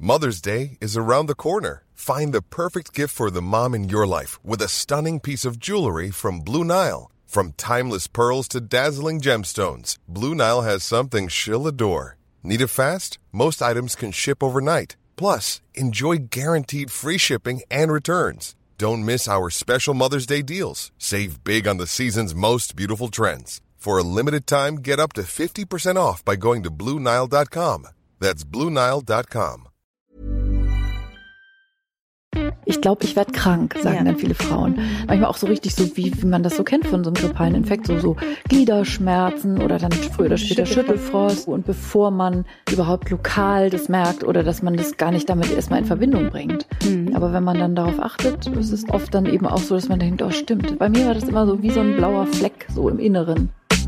Mother's Day is around the corner. Find the perfect gift for the mom in your life with a stunning piece of jewelry from Blue Nile. From timeless pearls to dazzling gemstones, Blue Nile has something she'll adore. Need it fast? Most items can ship overnight. Plus, enjoy guaranteed free shipping and returns. Don't miss our special Mother's Day deals. Save big on the season's most beautiful trends. For a limited time, get up to 50% off by going to BlueNile.com. That's BlueNile.com. Ich glaube, ich werde krank, sagen dann viele Frauen. Manchmal auch so richtig so, wie man das so kennt von so einem grippalen Infekt, so Gliederschmerzen oder dann früher oder später Schüttelfrost. Und bevor man überhaupt lokal das merkt oder dass man das gar nicht damit erstmal in Verbindung bringt. Aber wenn man dann darauf achtet, ist es oft dann eben auch so, dass man denkt, oh stimmt. Bei mir war das immer so wie so ein blauer Fleck so im Inneren.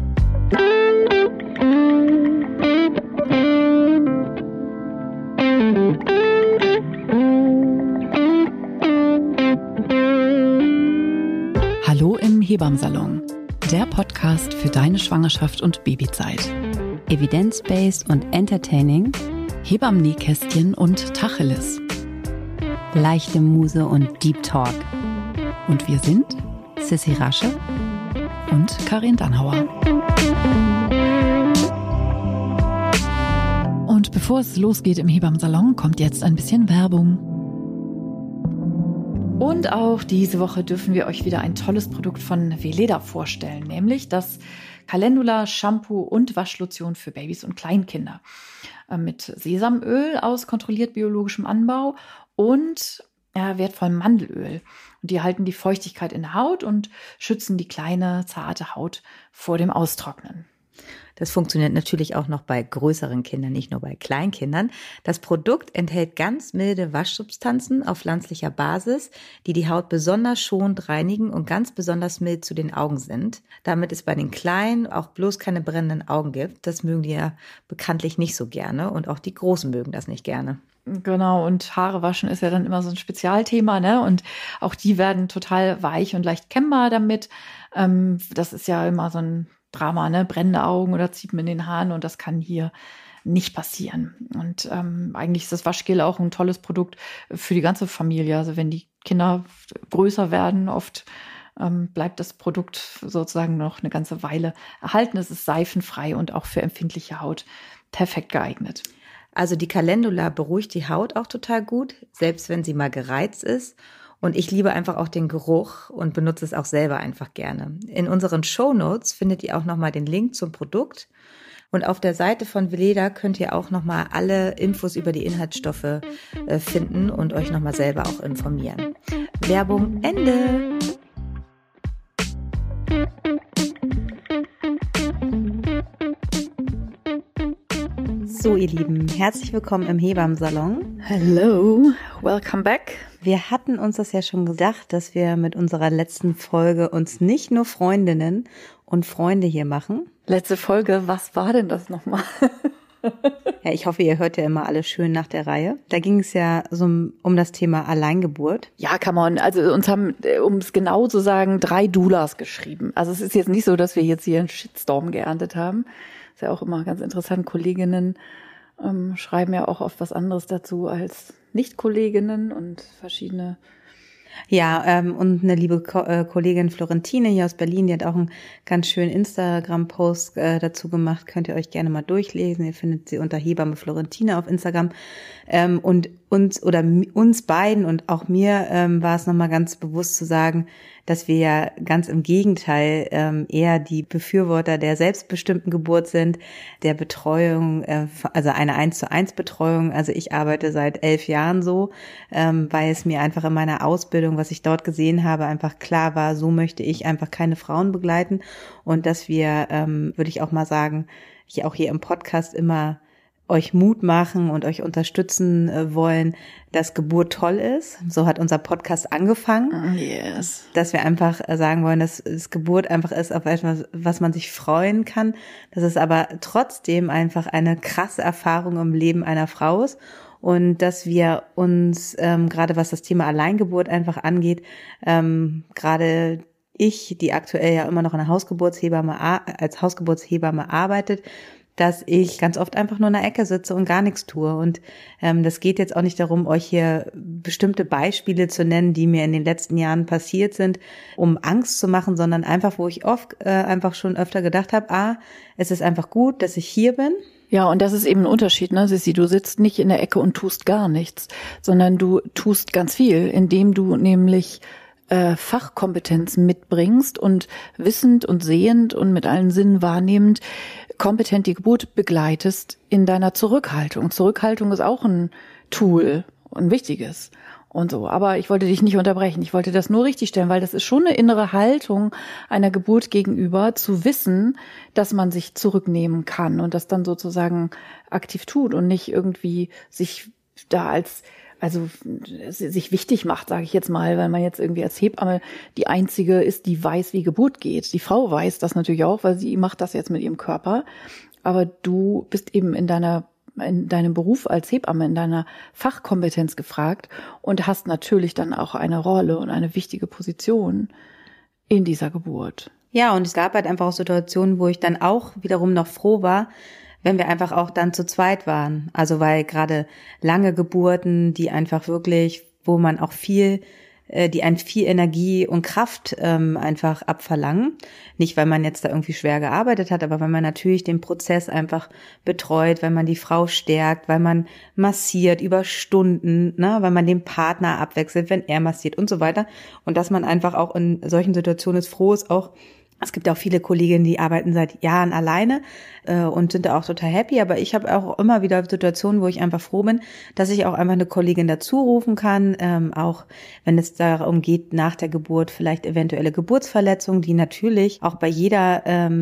Hallo im Hebammsalon, der Podcast für deine Schwangerschaft und Babyzeit. Evidence-based und entertaining, Hebammen-Nähkästchen und Tacheles. leichte Muse und Deep Talk. Und wir sind Sissi Rasche und Karin Dannhauer. Und bevor es losgeht im Hebammsalon, kommt jetzt ein bisschen Werbung. Und auch diese Woche dürfen wir euch wieder ein tolles Produkt von Weleda vorstellen, nämlich das Calendula Shampoo und Waschlotion für Babys und Kleinkinder. Mit Sesamöl aus kontrolliert biologischem Anbau und wertvollem Mandelöl. Und die halten die Feuchtigkeit in der Haut und schützen die kleine, zarte Haut vor dem Austrocknen. Das funktioniert natürlich auch noch bei größeren Kindern, nicht nur bei Kleinkindern. Das Produkt enthält ganz milde Waschsubstanzen auf pflanzlicher Basis, die die Haut besonders schonend reinigen und ganz besonders mild zu den Augen sind. Damit es bei den Kleinen auch bloß keine brennenden Augen gibt. Das mögen die ja bekanntlich nicht so gerne und auch die Großen mögen das nicht gerne. Genau, und Haare waschen ist ja dann immer so ein Spezialthema, ne? Und auch die werden total weich und leicht kennbar damit. Das ist ja immer so ein Drama, ne? Brennende Augen oder Ziepen in den Haaren und das kann hier nicht passieren. Und eigentlich ist das Waschgel auch ein tolles Produkt für die ganze Familie. Also wenn die Kinder größer werden, oft bleibt das Produkt sozusagen noch eine ganze Weile erhalten. Es ist seifenfrei und auch für empfindliche Haut perfekt geeignet. Also die Calendula beruhigt die Haut auch total gut, selbst wenn sie mal gereizt ist. Und ich liebe einfach auch den Geruch und benutze es auch selber einfach gerne. In unseren Shownotes findet ihr auch nochmal den Link zum Produkt. Und auf der Seite von Weleda könnt ihr auch nochmal alle Infos über die Inhaltsstoffe finden und euch nochmal selber auch informieren. Werbung Ende! So, ihr Lieben, herzlich willkommen im Hebammsalon. Hello, welcome back. Wir hatten uns das ja schon gedacht, dass wir mit unserer letzten Folge uns nicht nur Freundinnen und Freunde hier machen. Letzte Folge, was war denn das nochmal? Ja, ich hoffe, ihr hört ja immer alles schön nach der Reihe. Da ging es ja so um das Thema Alleingeburt. Ja, come on. Also uns haben, um es genau zu sagen, 3 Doulas geschrieben. Also es ist jetzt nicht so, dass wir jetzt hier einen Shitstorm geerntet haben. Ist ja auch immer ganz interessant. Kolleginnen schreiben ja auch oft was anderes dazu als Nicht-Kolleginnen und verschiedene. Ja, und eine liebe Kollegin Florentine hier aus Berlin, die hat auch einen ganz schönen Instagram-Post dazu gemacht. Könnt ihr euch gerne mal durchlesen. Ihr findet sie unter Hebamme Florentine auf Instagram. Und uns beiden und auch mir war es nochmal ganz bewusst zu sagen, dass wir ja ganz im Gegenteil eher die Befürworter der selbstbestimmten Geburt sind, der Betreuung, also eine 1:1 Betreuung. Also ich arbeite seit 11 Jahren so, weil es mir einfach in meiner Ausbildung, was ich dort gesehen habe, einfach klar war, so möchte ich einfach keine Frauen begleiten. Und dass wir, würde ich auch mal sagen, auch hier im Podcast immer euch Mut machen und euch unterstützen wollen, dass Geburt toll ist. So hat unser Podcast angefangen. Yes. Dass wir einfach sagen wollen, dass es Geburt einfach ist auf etwas, was man sich freuen kann. Dass es aber trotzdem einfach eine krasse Erfahrung im Leben einer Frau ist. Und dass wir uns, gerade was das Thema Alleingeburt einfach angeht, gerade ich, die aktuell ja immer noch als Hausgeburtshebamme arbeitet, dass ich ganz oft einfach nur in der Ecke sitze und gar nichts tue. Und das geht jetzt auch nicht darum, euch hier bestimmte Beispiele zu nennen, die mir in den letzten Jahren passiert sind, um Angst zu machen, sondern einfach, wo ich oft einfach schon öfter gedacht habe, es ist einfach gut, dass ich hier bin. Ja, und das ist eben ein Unterschied, ne, Sissi? Du sitzt nicht in der Ecke und tust gar nichts, sondern du tust ganz viel, indem du nämlich Fachkompetenzen mitbringst und wissend und sehend und mit allen Sinnen wahrnehmend kompetent die Geburt begleitest in deiner Zurückhaltung. Zurückhaltung ist auch ein Tool, ein wichtiges und so. Aber ich wollte dich nicht unterbrechen. Ich wollte das nur richtig stellen, weil das ist schon eine innere Haltung einer Geburt gegenüber, zu wissen, dass man sich zurücknehmen kann und das dann sozusagen aktiv tut und nicht irgendwie sich da sich wichtig macht, sage ich jetzt mal, weil man jetzt irgendwie als Hebamme die Einzige ist, die weiß, wie Geburt geht. Die Frau weiß das natürlich auch, weil sie macht das jetzt mit ihrem Körper. Aber du bist eben in deinem Beruf als Hebamme, in deiner Fachkompetenz gefragt und hast natürlich dann auch eine Rolle und eine wichtige Position in dieser Geburt. Ja, und es gab halt einfach auch Situationen, wo ich dann auch wiederum noch froh war, wenn wir einfach auch dann zu zweit waren. Also weil gerade lange Geburten, die einfach wirklich, wo man auch die einen viel Energie und Kraft einfach abverlangen. Nicht, weil man jetzt da irgendwie schwer gearbeitet hat, aber weil man natürlich den Prozess einfach betreut, weil man die Frau stärkt, weil man massiert über Stunden, ne, weil man den Partner abwechselt, wenn er massiert und so weiter. Und dass man einfach auch in solchen Situationen froh ist, auch es gibt auch viele Kolleginnen, die arbeiten seit Jahren alleine und sind da auch total happy. Aber ich habe auch immer wieder Situationen, wo ich einfach froh bin, dass ich auch einfach eine Kollegin dazu rufen kann, auch wenn es darum geht, nach der Geburt vielleicht eventuelle Geburtsverletzungen, die natürlich auch bei jeder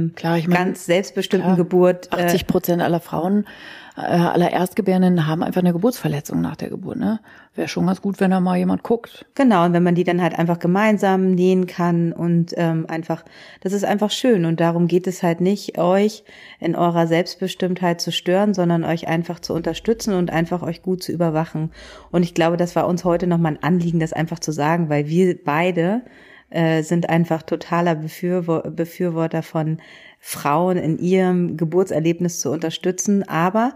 ganz selbstbestimmten Geburt 80% aller Frauen, aller Erstgebärenden haben einfach eine Geburtsverletzung nach der Geburt, ne? Wäre schon ganz gut, wenn da mal jemand guckt. Genau, und wenn man die dann halt einfach gemeinsam nähen kann und einfach, das ist einfach schön. Und darum geht es halt nicht, euch in eurer Selbstbestimmtheit zu stören, sondern euch einfach zu unterstützen und einfach euch gut zu überwachen. Und ich glaube, das war uns heute nochmal ein Anliegen, das einfach zu sagen, weil wir beide sind einfach totaler Befürworter von Frauen in ihrem Geburtserlebnis zu unterstützen. Aber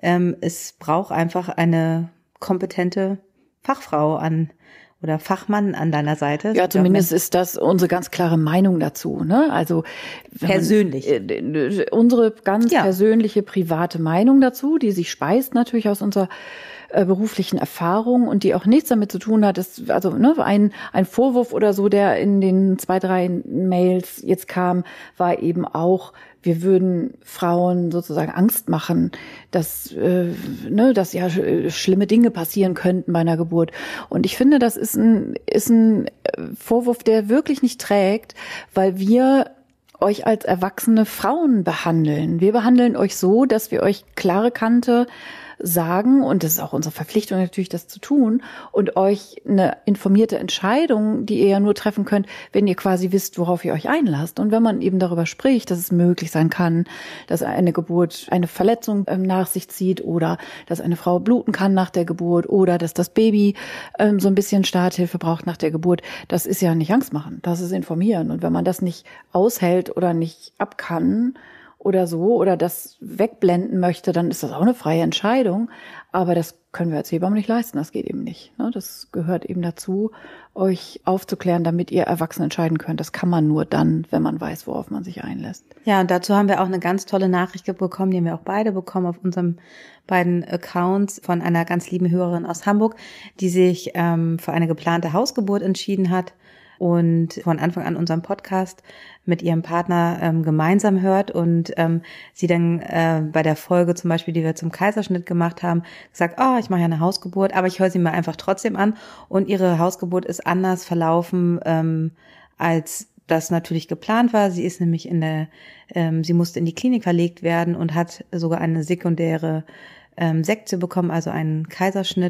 es braucht einfach eine kompetente Fachfrau oder Fachmann an deiner Seite. Ja, zumindest ist das unsere ganz klare Meinung dazu, ne? Also persönlich. Unsere ganz persönliche, private Meinung dazu, die sich speist natürlich aus unserer beruflichen Erfahrung und die auch nichts damit zu tun hat, ist also ein Vorwurf oder so, der in den 2, 3 Mails jetzt kam, war eben auch, wir würden Frauen sozusagen Angst machen, dass ja schlimme Dinge passieren könnten bei einer Geburt. Und ich finde, das ist ein Vorwurf, der wirklich nicht trägt, weil wir euch als erwachsene Frauen behandeln. Wir behandeln euch so, dass wir euch klare Kante sagen, und das ist auch unsere Verpflichtung natürlich, das zu tun, und euch eine informierte Entscheidung, die ihr ja nur treffen könnt, wenn ihr quasi wisst, worauf ihr euch einlasst. Und wenn man eben darüber spricht, dass es möglich sein kann, dass eine Geburt eine Verletzung nach sich zieht oder dass eine Frau bluten kann nach der Geburt oder dass das Baby so ein bisschen Starthilfe braucht nach der Geburt, das ist ja nicht Angst machen, das ist informieren. Und wenn man das nicht aushält oder nicht ab kann, oder so, oder das wegblenden möchte, dann ist das auch eine freie Entscheidung. Aber das können wir als Hebamme nicht leisten, das geht eben nicht. Das gehört eben dazu, euch aufzuklären, damit ihr erwachsen entscheiden könnt. Das kann man nur dann, wenn man weiß, worauf man sich einlässt. Ja, und dazu haben wir auch eine ganz tolle Nachricht bekommen, die haben wir auch beide bekommen auf unseren beiden Accounts von einer ganz lieben Hörerin aus Hamburg, die sich für eine geplante Hausgeburt entschieden hat und von Anfang an unseren Podcast mit ihrem Partner gemeinsam hört und sie dann bei der Folge zum Beispiel, die wir zum Kaiserschnitt gemacht haben, gesagt, ich mache ja eine Hausgeburt, aber ich höre sie mir einfach trotzdem an, und ihre Hausgeburt ist anders verlaufen, als das natürlich geplant war. Sie ist nämlich sie musste in die Klinik verlegt werden und hat sogar eine sekundäre Sektion bekommen, also einen Kaiserschnitt.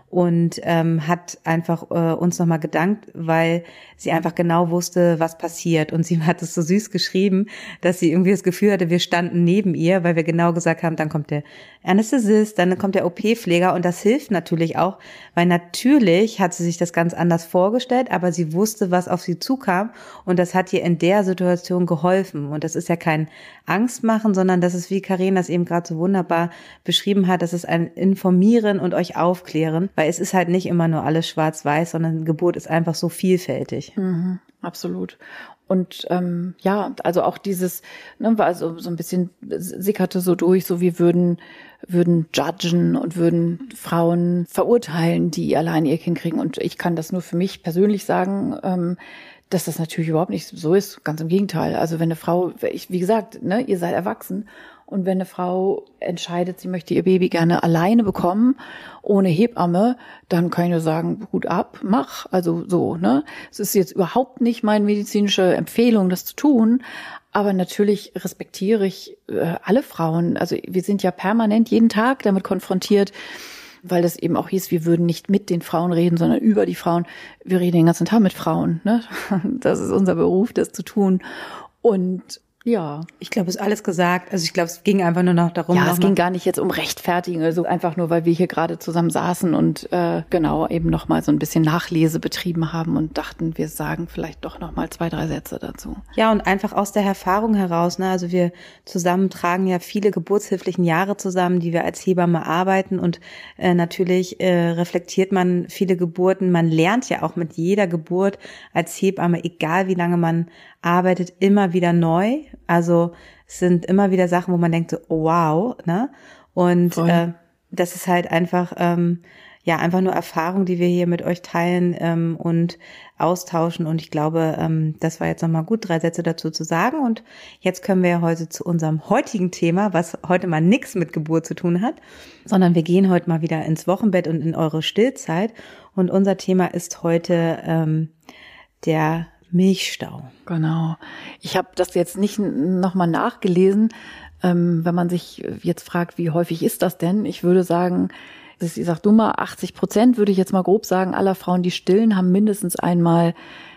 und hat einfach uns nochmal gedankt, weil sie einfach genau wusste, was passiert. Und sie hat es so süß geschrieben, dass sie irgendwie das Gefühl hatte, wir standen neben ihr, weil wir genau gesagt haben, dann kommt der Anästhesist, dann kommt der OP-Pfleger und das hilft natürlich auch, weil natürlich hat sie sich das ganz anders vorgestellt, aber sie wusste, was auf sie zukam und das hat ihr in der Situation geholfen. Und das ist ja kein Angstmachen, sondern das ist, wie Karin das eben gerade so wunderbar beschrieben hat, das ist ein Informieren und euch aufklären, weil es ist halt nicht immer nur alles schwarz-weiß, sondern Geburt ist einfach so vielfältig. Mhm, absolut. Und ja, also auch dieses, ne, war also so ein bisschen sickerte so durch, so wir würden judgen und würden Frauen verurteilen, die allein ihr Kind kriegen. Und ich kann das nur für mich persönlich sagen, dass das natürlich überhaupt nicht so ist. Ganz im Gegenteil. Also wenn eine Frau, wie gesagt, ne, ihr seid erwachsen. Und wenn eine Frau entscheidet, sie möchte ihr Baby gerne alleine bekommen, ohne Hebamme, dann kann ich nur sagen, Hut ab, mach. Also so, ne. Es ist jetzt überhaupt nicht meine medizinische Empfehlung, das zu tun. Aber natürlich respektiere ich alle Frauen. Also wir sind ja permanent jeden Tag damit konfrontiert, weil das eben auch hieß, wir würden nicht mit den Frauen reden, sondern über die Frauen. Wir reden den ganzen Tag mit Frauen, ne. Das ist unser Beruf, das zu tun. Und ja. Ich glaube, es ist alles gesagt. Also ich glaube, es ging einfach nur noch darum. Ja, es ging gar nicht jetzt um Rechtfertigen, also einfach nur, weil wir hier gerade zusammen saßen und genau eben noch mal so ein bisschen Nachlese betrieben haben und dachten, wir sagen vielleicht doch noch mal 2, 3 Sätze dazu. Ja, und einfach aus der Erfahrung heraus, ne, also wir zusammen tragen ja viele geburtshilflichen Jahre zusammen, die wir als Hebamme arbeiten und natürlich reflektiert man viele Geburten. Man lernt ja auch mit jeder Geburt als Hebamme, egal wie lange man arbeitet, immer wieder neu. Also es sind immer wieder Sachen, wo man denkt so, oh, wow, ne? Und das ist halt einfach ja einfach nur Erfahrung, die wir hier mit euch teilen und austauschen. Und ich glaube, das war jetzt nochmal gut, 3 Sätze dazu zu sagen. Und jetzt können wir ja heute zu unserem heutigen Thema, was heute mal nichts mit Geburt zu tun hat, sondern wir gehen heute mal wieder ins Wochenbett und in eure Stillzeit. Und unser Thema ist heute der Milchstau. Genau. Ich habe das jetzt nicht nochmal nachgelesen. Wenn man sich jetzt fragt, wie häufig ist das denn? Ich würde sagen, ich sag du mal, 80% würde ich jetzt mal grob sagen, aller Frauen, die stillen, haben mindestens einmal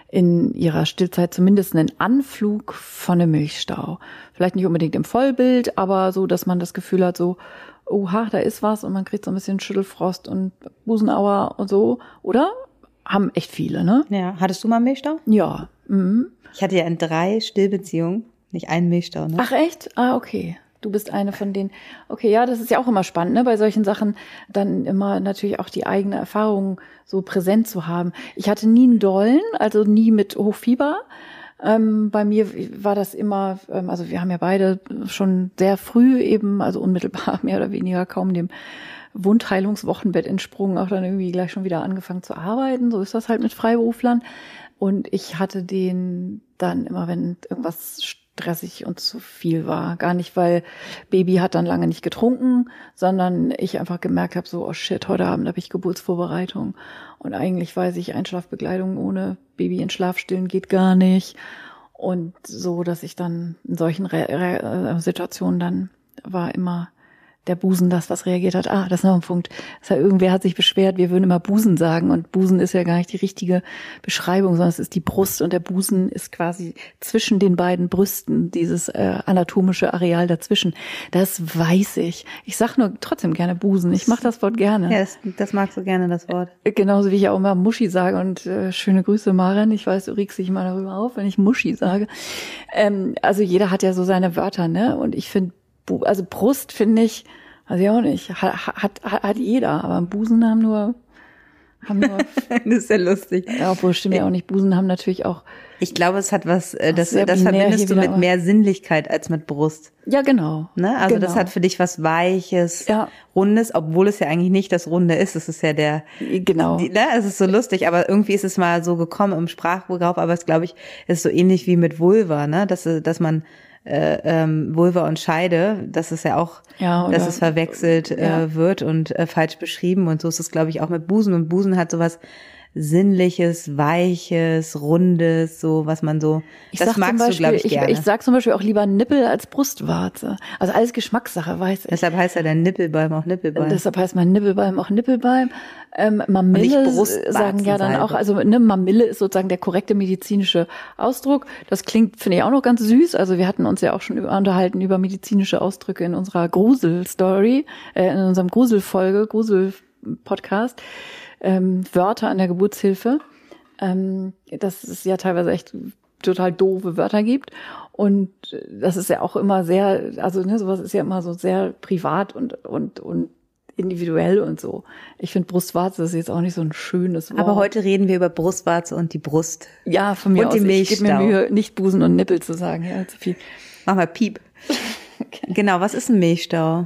in ihrer Stillzeit zumindest einen Anflug von einem Milchstau. Vielleicht nicht unbedingt im Vollbild, aber so, dass man das Gefühl hat, so, oha, da ist was und man kriegt so ein bisschen Schüttelfrost und Busenauer und so, oder? Haben echt viele, ne? Ja. Hattest du mal einen Milchstau? Ja. Mhm. Ich hatte ja in 3 Stillbeziehungen nicht einen Milchstau, ne? Ach echt? Ah, okay. Du bist eine von denen. Okay, ja, das ist ja auch immer spannend, ne? Bei solchen Sachen dann immer natürlich auch die eigene Erfahrung so präsent zu haben. Ich hatte nie einen dollen, also nie mit Hochfieber. Bei mir war das immer, also wir haben ja beide schon sehr früh eben, also unmittelbar mehr oder weniger kaum dem Wundheilungswochenbett entsprungen, auch dann irgendwie gleich schon wieder angefangen zu arbeiten. So ist das halt mit Freiberuflern. Und ich hatte den dann immer, wenn irgendwas stressig und zu viel war. Gar nicht, weil Baby hat dann lange nicht getrunken, sondern ich einfach gemerkt habe, so, oh shit, heute Abend habe ich Geburtsvorbereitung. Und eigentlich weiß ich, Einschlafbegleitung ohne Baby in Schlaf stillen geht gar nicht. Und so, dass ich dann in solchen Situationen dann war immer der Busen das, was reagiert hat. Ah, das ist noch ein Punkt. Das heißt, irgendwer hat sich beschwert, wir würden immer Busen sagen und Busen ist ja gar nicht die richtige Beschreibung, sondern es ist die Brust und der Busen ist quasi zwischen den beiden Brüsten, dieses anatomische Areal dazwischen. Das weiß ich. Ich sag nur trotzdem gerne Busen. Ich mache das Wort gerne. Ja, das magst du gerne, das Wort. Genauso wie ich auch immer Muschi sage und schöne Grüße, Maren. Ich weiß, du regst dich immer darüber auf, wenn ich Muschi sage. Also jeder hat ja so seine Wörter, ne? Und ich finde, also Brust finde ich, weiß ich auch nicht, hat jeder, aber Busen haben nur das ist ja lustig. Ja, obwohl stimmt ja auch nicht, Busen haben natürlich auch. Ich glaube, es hat was, das verbindest du mit mehr Sinnlichkeit als mit Brust. Ja, genau. Ne? Also genau. Das hat für dich was Weiches, ja. Rundes, obwohl es ja eigentlich nicht das Runde ist. Es ist ja genau. Es ist so lustig, aber irgendwie ist es mal so gekommen im Sprachgebrauch, aber es glaube ich, ist so ähnlich wie mit Vulva, ne? Dass man Vulva und Scheide, das ist ja auch, dass es verwechselt wird und falsch beschrieben und so ist es, glaube ich, auch mit Busen und Busen hat sowas Sinnliches, Weiches, Rundes, so was man so, das magst du, glaube ich, gerne. Ich sag zum Beispiel auch lieber Nippel als Brustwarze. Also alles Geschmackssache, weiß ich. Deshalb heißt ja dein Nippelbalm auch Nippelbalm. Deshalb heißt mein Nippelbalm auch Nippelbalm. Mamille sagen ja dann auch, also ne, Mamille ist sozusagen der korrekte medizinische Ausdruck. Das klingt, finde ich, auch noch ganz süß. Also wir hatten uns ja auch schon unterhalten über medizinische Ausdrücke in unserer Grusel-Story, in unserem Grusel-Podcast. Wörter an der Geburtshilfe, dass es ja teilweise echt total doofe Wörter gibt. Und das ist ja auch immer sehr, also ne, sowas ist ja immer so sehr privat und individuell und so. Ich finde, Brustwarze ist jetzt auch nicht so ein schönes Wort. Aber heute reden wir über Brustwarze und die Brust. Ja, von mir und aus. Ich gebe mir Mühe, nicht Busen und Nippel zu sagen. Ja, zu viel. Mach mal Piep. Okay. Genau, was ist ein Milchstau?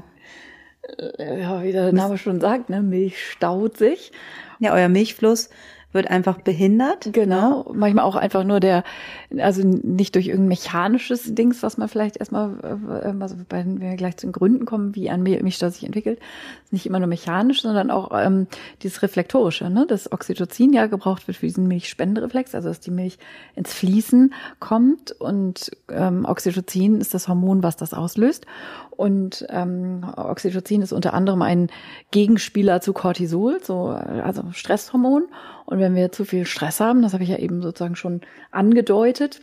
Ja, wie der Name schon sagt, ne, Milch staut sich. Ja, euer Milchfluss wird einfach behindert. Genau, manchmal auch einfach nur also nicht durch irgendein mechanisches Dings, was man vielleicht erstmal, also wenn wir gleich zu den Gründen kommen, wie ein Milchstau sich entwickelt, ist nicht immer nur mechanisch, sondern auch dieses Reflektorische, ne, dass Oxytocin ja gebraucht wird für diesen Milchspendereflex, also dass die Milch ins Fließen kommt und Oxytocin ist das Hormon, was das auslöst. Und Oxytocin ist unter anderem ein Gegenspieler zu Cortisol, also Stresshormon. Und wenn wir zu viel Stress haben, das habe ich ja eben sozusagen schon angedeutet,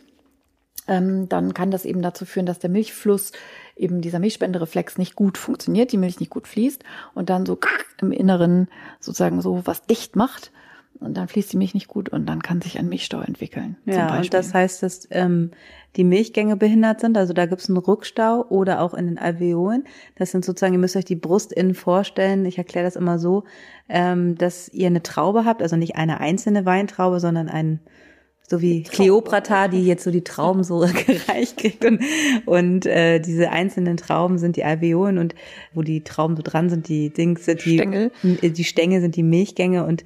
dann kann das eben dazu führen, dass der Milchfluss, eben dieser Milchspendereflex nicht gut funktioniert, die Milch nicht gut fließt und dann so im Inneren sozusagen so was dicht macht. Und dann fließt die Milch nicht gut und dann kann sich ein Milchstau entwickeln. Ja, und das heißt, dass die Milchgänge behindert sind. Also da gibt es einen Rückstau oder auch in den Alveolen. Das sind sozusagen, ihr müsst euch die Brust innen vorstellen. Ich erkläre das immer so, dass ihr eine Traube habt, also nicht eine einzelne Weintraube, sondern so wie Kleopatra, die jetzt so die Trauben so gereicht kriegt und diese einzelnen Trauben sind die Alveolen und wo die Trauben so dran sind, die Stängel. Die Stängel sind die Milchgänge und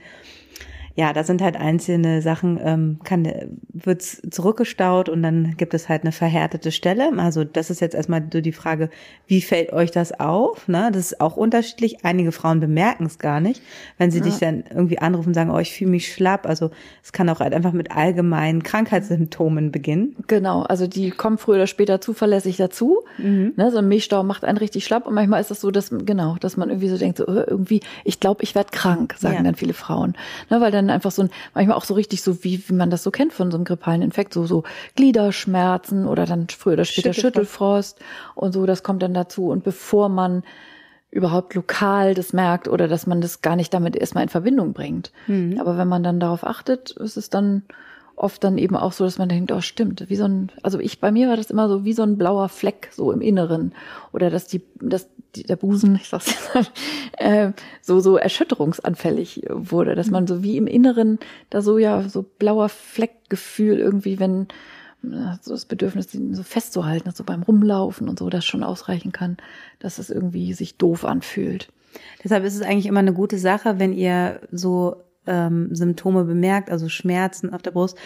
ja, da sind halt einzelne Sachen, wird's zurückgestaut und dann gibt es halt eine verhärtete Stelle. Also das ist jetzt erstmal so die Frage, wie fällt euch das auf? Ne? Das ist auch unterschiedlich. Einige Frauen bemerken es gar nicht, wenn sie dich dann irgendwie anrufen und sagen, oh, ich fühle mich schlapp. Also es kann auch halt einfach mit allgemeinen Krankheitssymptomen beginnen. Genau, also die kommen früher oder später zuverlässig dazu. Mhm. Ne, so ein Milchstau macht einen richtig schlapp und manchmal ist das so, dass man irgendwie so denkt, so irgendwie, ich glaube, ich werde krank, sagen dann viele Frauen. Ne, weil dann einfach manchmal auch so richtig so, wie man das so kennt von so einem grippalen Infekt, so Gliederschmerzen oder dann früher oder später Schüttelfrost und so, das kommt dann dazu. Und bevor man überhaupt lokal das merkt oder dass man das gar nicht damit erstmal in Verbindung bringt. Mhm. Aber wenn man dann darauf achtet, ist es dann oft dann eben auch so, dass man denkt, oh stimmt, bei mir war das immer so wie so ein blauer Fleck so im Inneren oder dass der Busen, ich sag's jetzt, so erschütterungsanfällig wurde, dass man so wie im Inneren da so blauer Fleckgefühl irgendwie, wenn so das Bedürfnis, den so festzuhalten, so beim Rumlaufen und so, das schon ausreichen kann, dass es irgendwie sich doof anfühlt. Deshalb ist es eigentlich immer eine gute Sache, wenn ihr so Symptome bemerkt, also Schmerzen auf der Brust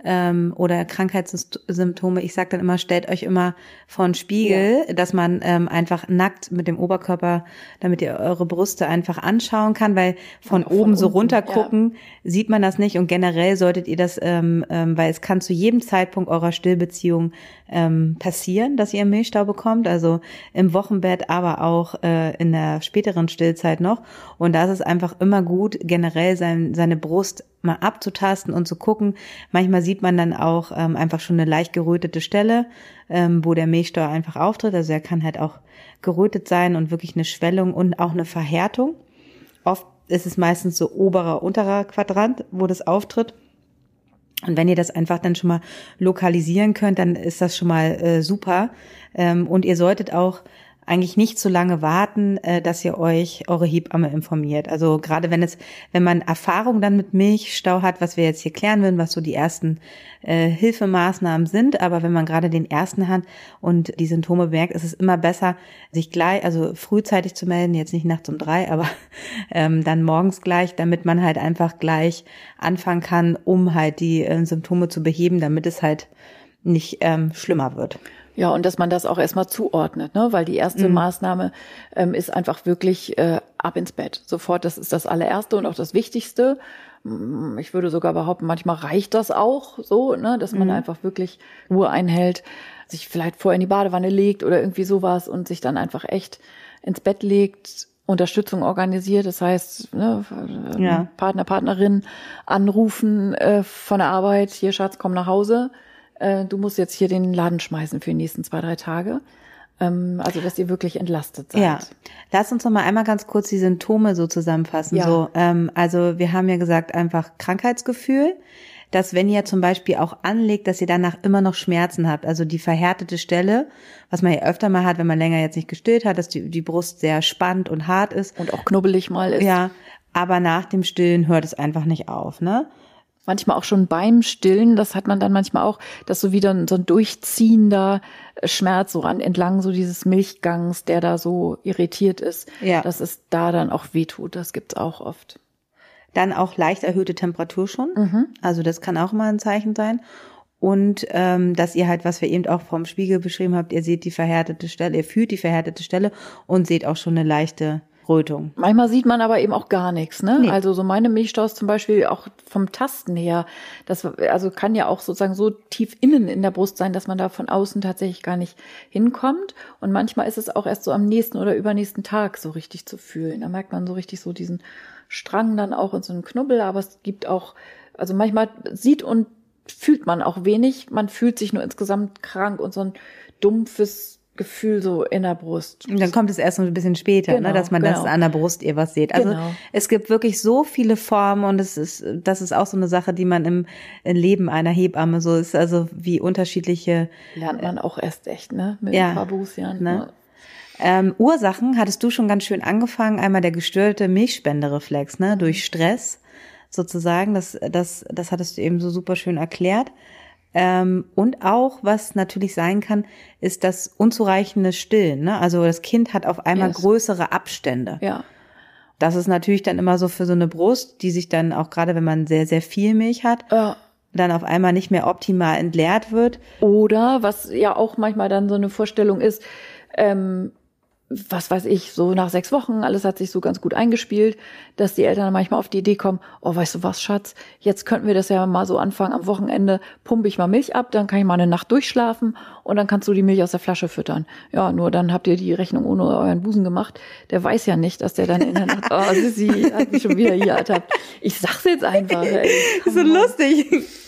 oder Krankheitssymptome. Ich sage dann immer, stellt euch immer vor einen Spiegel, dass man einfach nackt mit dem Oberkörper, damit ihr eure Brüste einfach anschauen kann, weil von oben so runter gucken, sieht man das nicht und generell solltet ihr das, weil es kann zu jedem Zeitpunkt eurer Stillbeziehung passieren, dass ihr Milchstau bekommt, also im Wochenbett, aber auch in der späteren Stillzeit noch und da ist es einfach immer gut, generell seine Brust mal abzutasten und zu gucken. Manchmal sieht man dann auch einfach schon eine leicht gerötete Stelle, wo der Milchstau einfach auftritt. Also er kann halt auch gerötet sein und wirklich eine Schwellung und auch eine Verhärtung. Oft ist es meistens so oberer, unterer Quadrant, wo das auftritt. Und wenn ihr das einfach dann schon mal lokalisieren könnt, dann ist das schon mal super. Und ihr solltet auch eigentlich nicht so lange warten, dass ihr euch eure Hebamme informiert. Also gerade wenn man Erfahrung dann mit Milchstau hat, was wir jetzt hier klären würden, was so die ersten Hilfemaßnahmen sind, aber wenn man gerade den ersten hat und die Symptome bemerkt, ist es immer besser, sich also frühzeitig zu melden, jetzt nicht nachts um 3, aber dann morgens gleich, damit man halt einfach gleich anfangen kann, um halt die Symptome zu beheben, damit es halt nicht schlimmer wird. Ja, und dass man das auch erstmal zuordnet, ne? Weil die erste Maßnahme ist einfach wirklich ab ins Bett. Sofort, das ist das allererste und auch das Wichtigste. Ich würde sogar behaupten, manchmal reicht das auch so, ne, dass man einfach wirklich Ruhe einhält, sich vielleicht vorher in die Badewanne legt oder irgendwie sowas und sich dann einfach echt ins Bett legt, Unterstützung organisiert. Das heißt, ne, Partner, Partnerin anrufen von der Arbeit, hier Schatz, komm nach Hause, du musst jetzt hier den Laden schmeißen für die nächsten 2-3 Tage. Also, dass ihr wirklich entlastet seid. Ja, lass uns noch mal einmal ganz kurz die Symptome so zusammenfassen. Ja. So, also wir haben ja gesagt, einfach Krankheitsgefühl, dass wenn ihr zum Beispiel auch anlegt, dass ihr danach immer noch Schmerzen habt, also die verhärtete Stelle, was man ja öfter mal hat, wenn man länger jetzt nicht gestillt hat, dass die Brust sehr spannt und hart ist. Und auch knubbelig mal ist. Ja, aber nach dem Stillen hört es einfach nicht auf, ne? Manchmal auch schon beim Stillen, das hat man dann manchmal auch, dass so wieder so ein durchziehender Schmerz so entlang so dieses Milchgangs, der da so irritiert ist, dass es da dann auch wehtut. Das gibt's auch oft. Dann auch leicht erhöhte Temperatur schon. Also das kann auch mal ein Zeichen sein. Und dass ihr halt, was wir eben auch vom Spiegel beschrieben habt, ihr seht die verhärtete Stelle, ihr fühlt die verhärtete Stelle und seht auch schon eine leichte Rötung. Manchmal sieht man aber eben auch gar nichts, ne? Nee. Also so meine Milchstaus zum Beispiel auch vom Tasten her, das also kann ja auch sozusagen so tief innen in der Brust sein, dass man da von außen tatsächlich gar nicht hinkommt. Und manchmal ist es auch erst so am nächsten oder übernächsten Tag so richtig zu fühlen. Da merkt man so richtig so diesen Strang dann auch in so einem Knubbel, aber es gibt auch, also manchmal sieht und fühlt man auch wenig, man fühlt sich nur insgesamt krank und so ein dumpfes Gefühl so in der Brust. Und dann kommt es erst so ein bisschen später, Genau, ne, dass man das an der Brust ihr was seht. Also es gibt wirklich so viele Formen und das ist auch so eine Sache, die man im Leben einer Hebamme so ist, also wie unterschiedliche. Lernt man auch erst echt, ne, mit ein paar Berufsjahren. Ne? Ursachen hattest du schon ganz schön angefangen. Einmal der gestörte Milchspendereflex, ne, durch Stress sozusagen. Das hattest du eben so super schön erklärt. Und auch, was natürlich sein kann, ist das unzureichende Stillen, ne? Also das Kind hat auf einmal größere Abstände. Ja. Das ist natürlich dann immer so für so eine Brust, die sich dann auch gerade, wenn man sehr, sehr viel Milch hat, dann auf einmal nicht mehr optimal entleert wird. Oder, was ja auch manchmal dann so eine Vorstellung ist, was weiß ich, so nach 6 Wochen, alles hat sich so ganz gut eingespielt, dass die Eltern manchmal auf die Idee kommen, oh, weißt du was, Schatz, jetzt könnten wir das ja mal so anfangen, am Wochenende pumpe ich mal Milch ab, dann kann ich mal eine Nacht durchschlafen und dann kannst du die Milch aus der Flasche füttern. Ja, nur dann habt ihr die Rechnung ohne euren Busen gemacht. Der weiß ja nicht, dass der dann in der Nacht, oh, Sissi hat mich schon wieder hier ertappt. Ich sag's jetzt einfach. Ey, so lustig.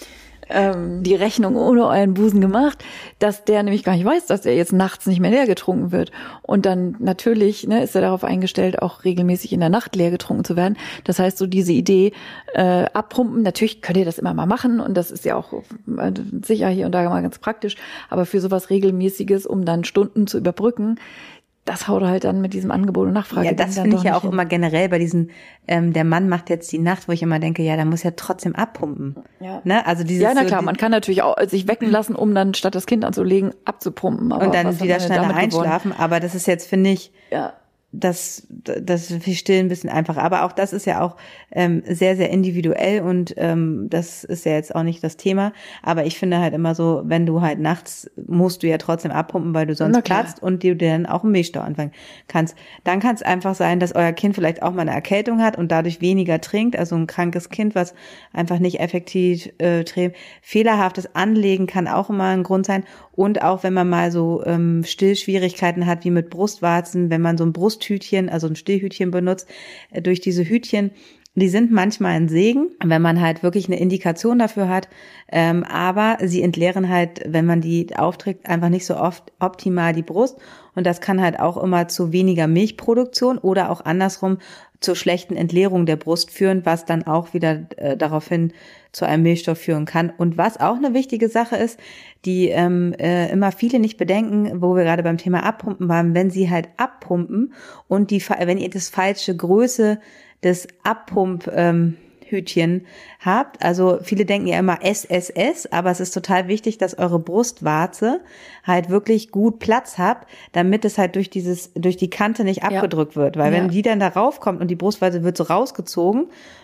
Die Rechnung ohne euren Busen gemacht, dass der nämlich gar nicht weiß, dass er jetzt nachts nicht mehr leer getrunken wird. Und dann natürlich ist er darauf eingestellt, auch regelmäßig in der Nacht leer getrunken zu werden. Das heißt, so diese Idee, abpumpen, natürlich könnt ihr das immer mal machen und das ist ja auch sicher hier und da mal ganz praktisch, aber für sowas Regelmäßiges, um dann Stunden zu überbrücken, das haut halt dann mit diesem Angebot und Nachfrage. Ja, das finde ich ja auch immer generell bei diesen, der Mann macht jetzt die Nacht, wo ich immer denke, ja, da muss ja trotzdem abpumpen. Ja. Ne? Also dieses ja, na klar, man kann natürlich auch sich wecken lassen, um dann statt das Kind anzulegen, abzupumpen. Aber und dann wieder schneller einschlafen. Aber das ist jetzt, finde ich, das für Stillen ein bisschen einfacher. Aber auch das ist ja auch sehr, sehr individuell und das ist ja jetzt auch nicht das Thema. Aber ich finde halt immer so, wenn du halt nachts, musst du ja trotzdem abpumpen, weil du sonst platzt und dir dann auch einen Milchstau anfangen kannst. Dann kann es einfach sein, dass euer Kind vielleicht auch mal eine Erkältung hat und dadurch weniger trinkt. Also ein krankes Kind, was einfach nicht effektiv trägt. Fehlerhaftes Anlegen kann auch immer ein Grund sein. Und auch wenn man mal so Stillschwierigkeiten hat, wie mit Brustwarzen, wenn man so ein Brusthütchen, also ein Stillhütchen benutzt, durch diese Hütchen, die sind manchmal ein Segen, wenn man halt wirklich eine Indikation dafür hat, aber sie entleeren halt, wenn man die aufträgt, einfach nicht so oft optimal die Brust und das kann halt auch immer zu weniger Milchproduktion oder auch andersrum zur schlechten Entleerung der Brust führen, was dann auch wieder daraufhin zu einem Milchstoff führen kann. Und was auch eine wichtige Sache ist, die immer viele nicht bedenken, wo wir gerade beim Thema Abpumpen waren, wenn sie halt abpumpen und wenn ihr das falsche Größe des Abpump-Hütchen habt. Also viele denken ja immer SSS, aber es ist total wichtig, dass eure Brustwarze halt wirklich gut Platz habt, damit es halt durch die Kante nicht abgedrückt wird. Weil wenn die dann darauf kommt und die Brustwarze wird so rausgezogen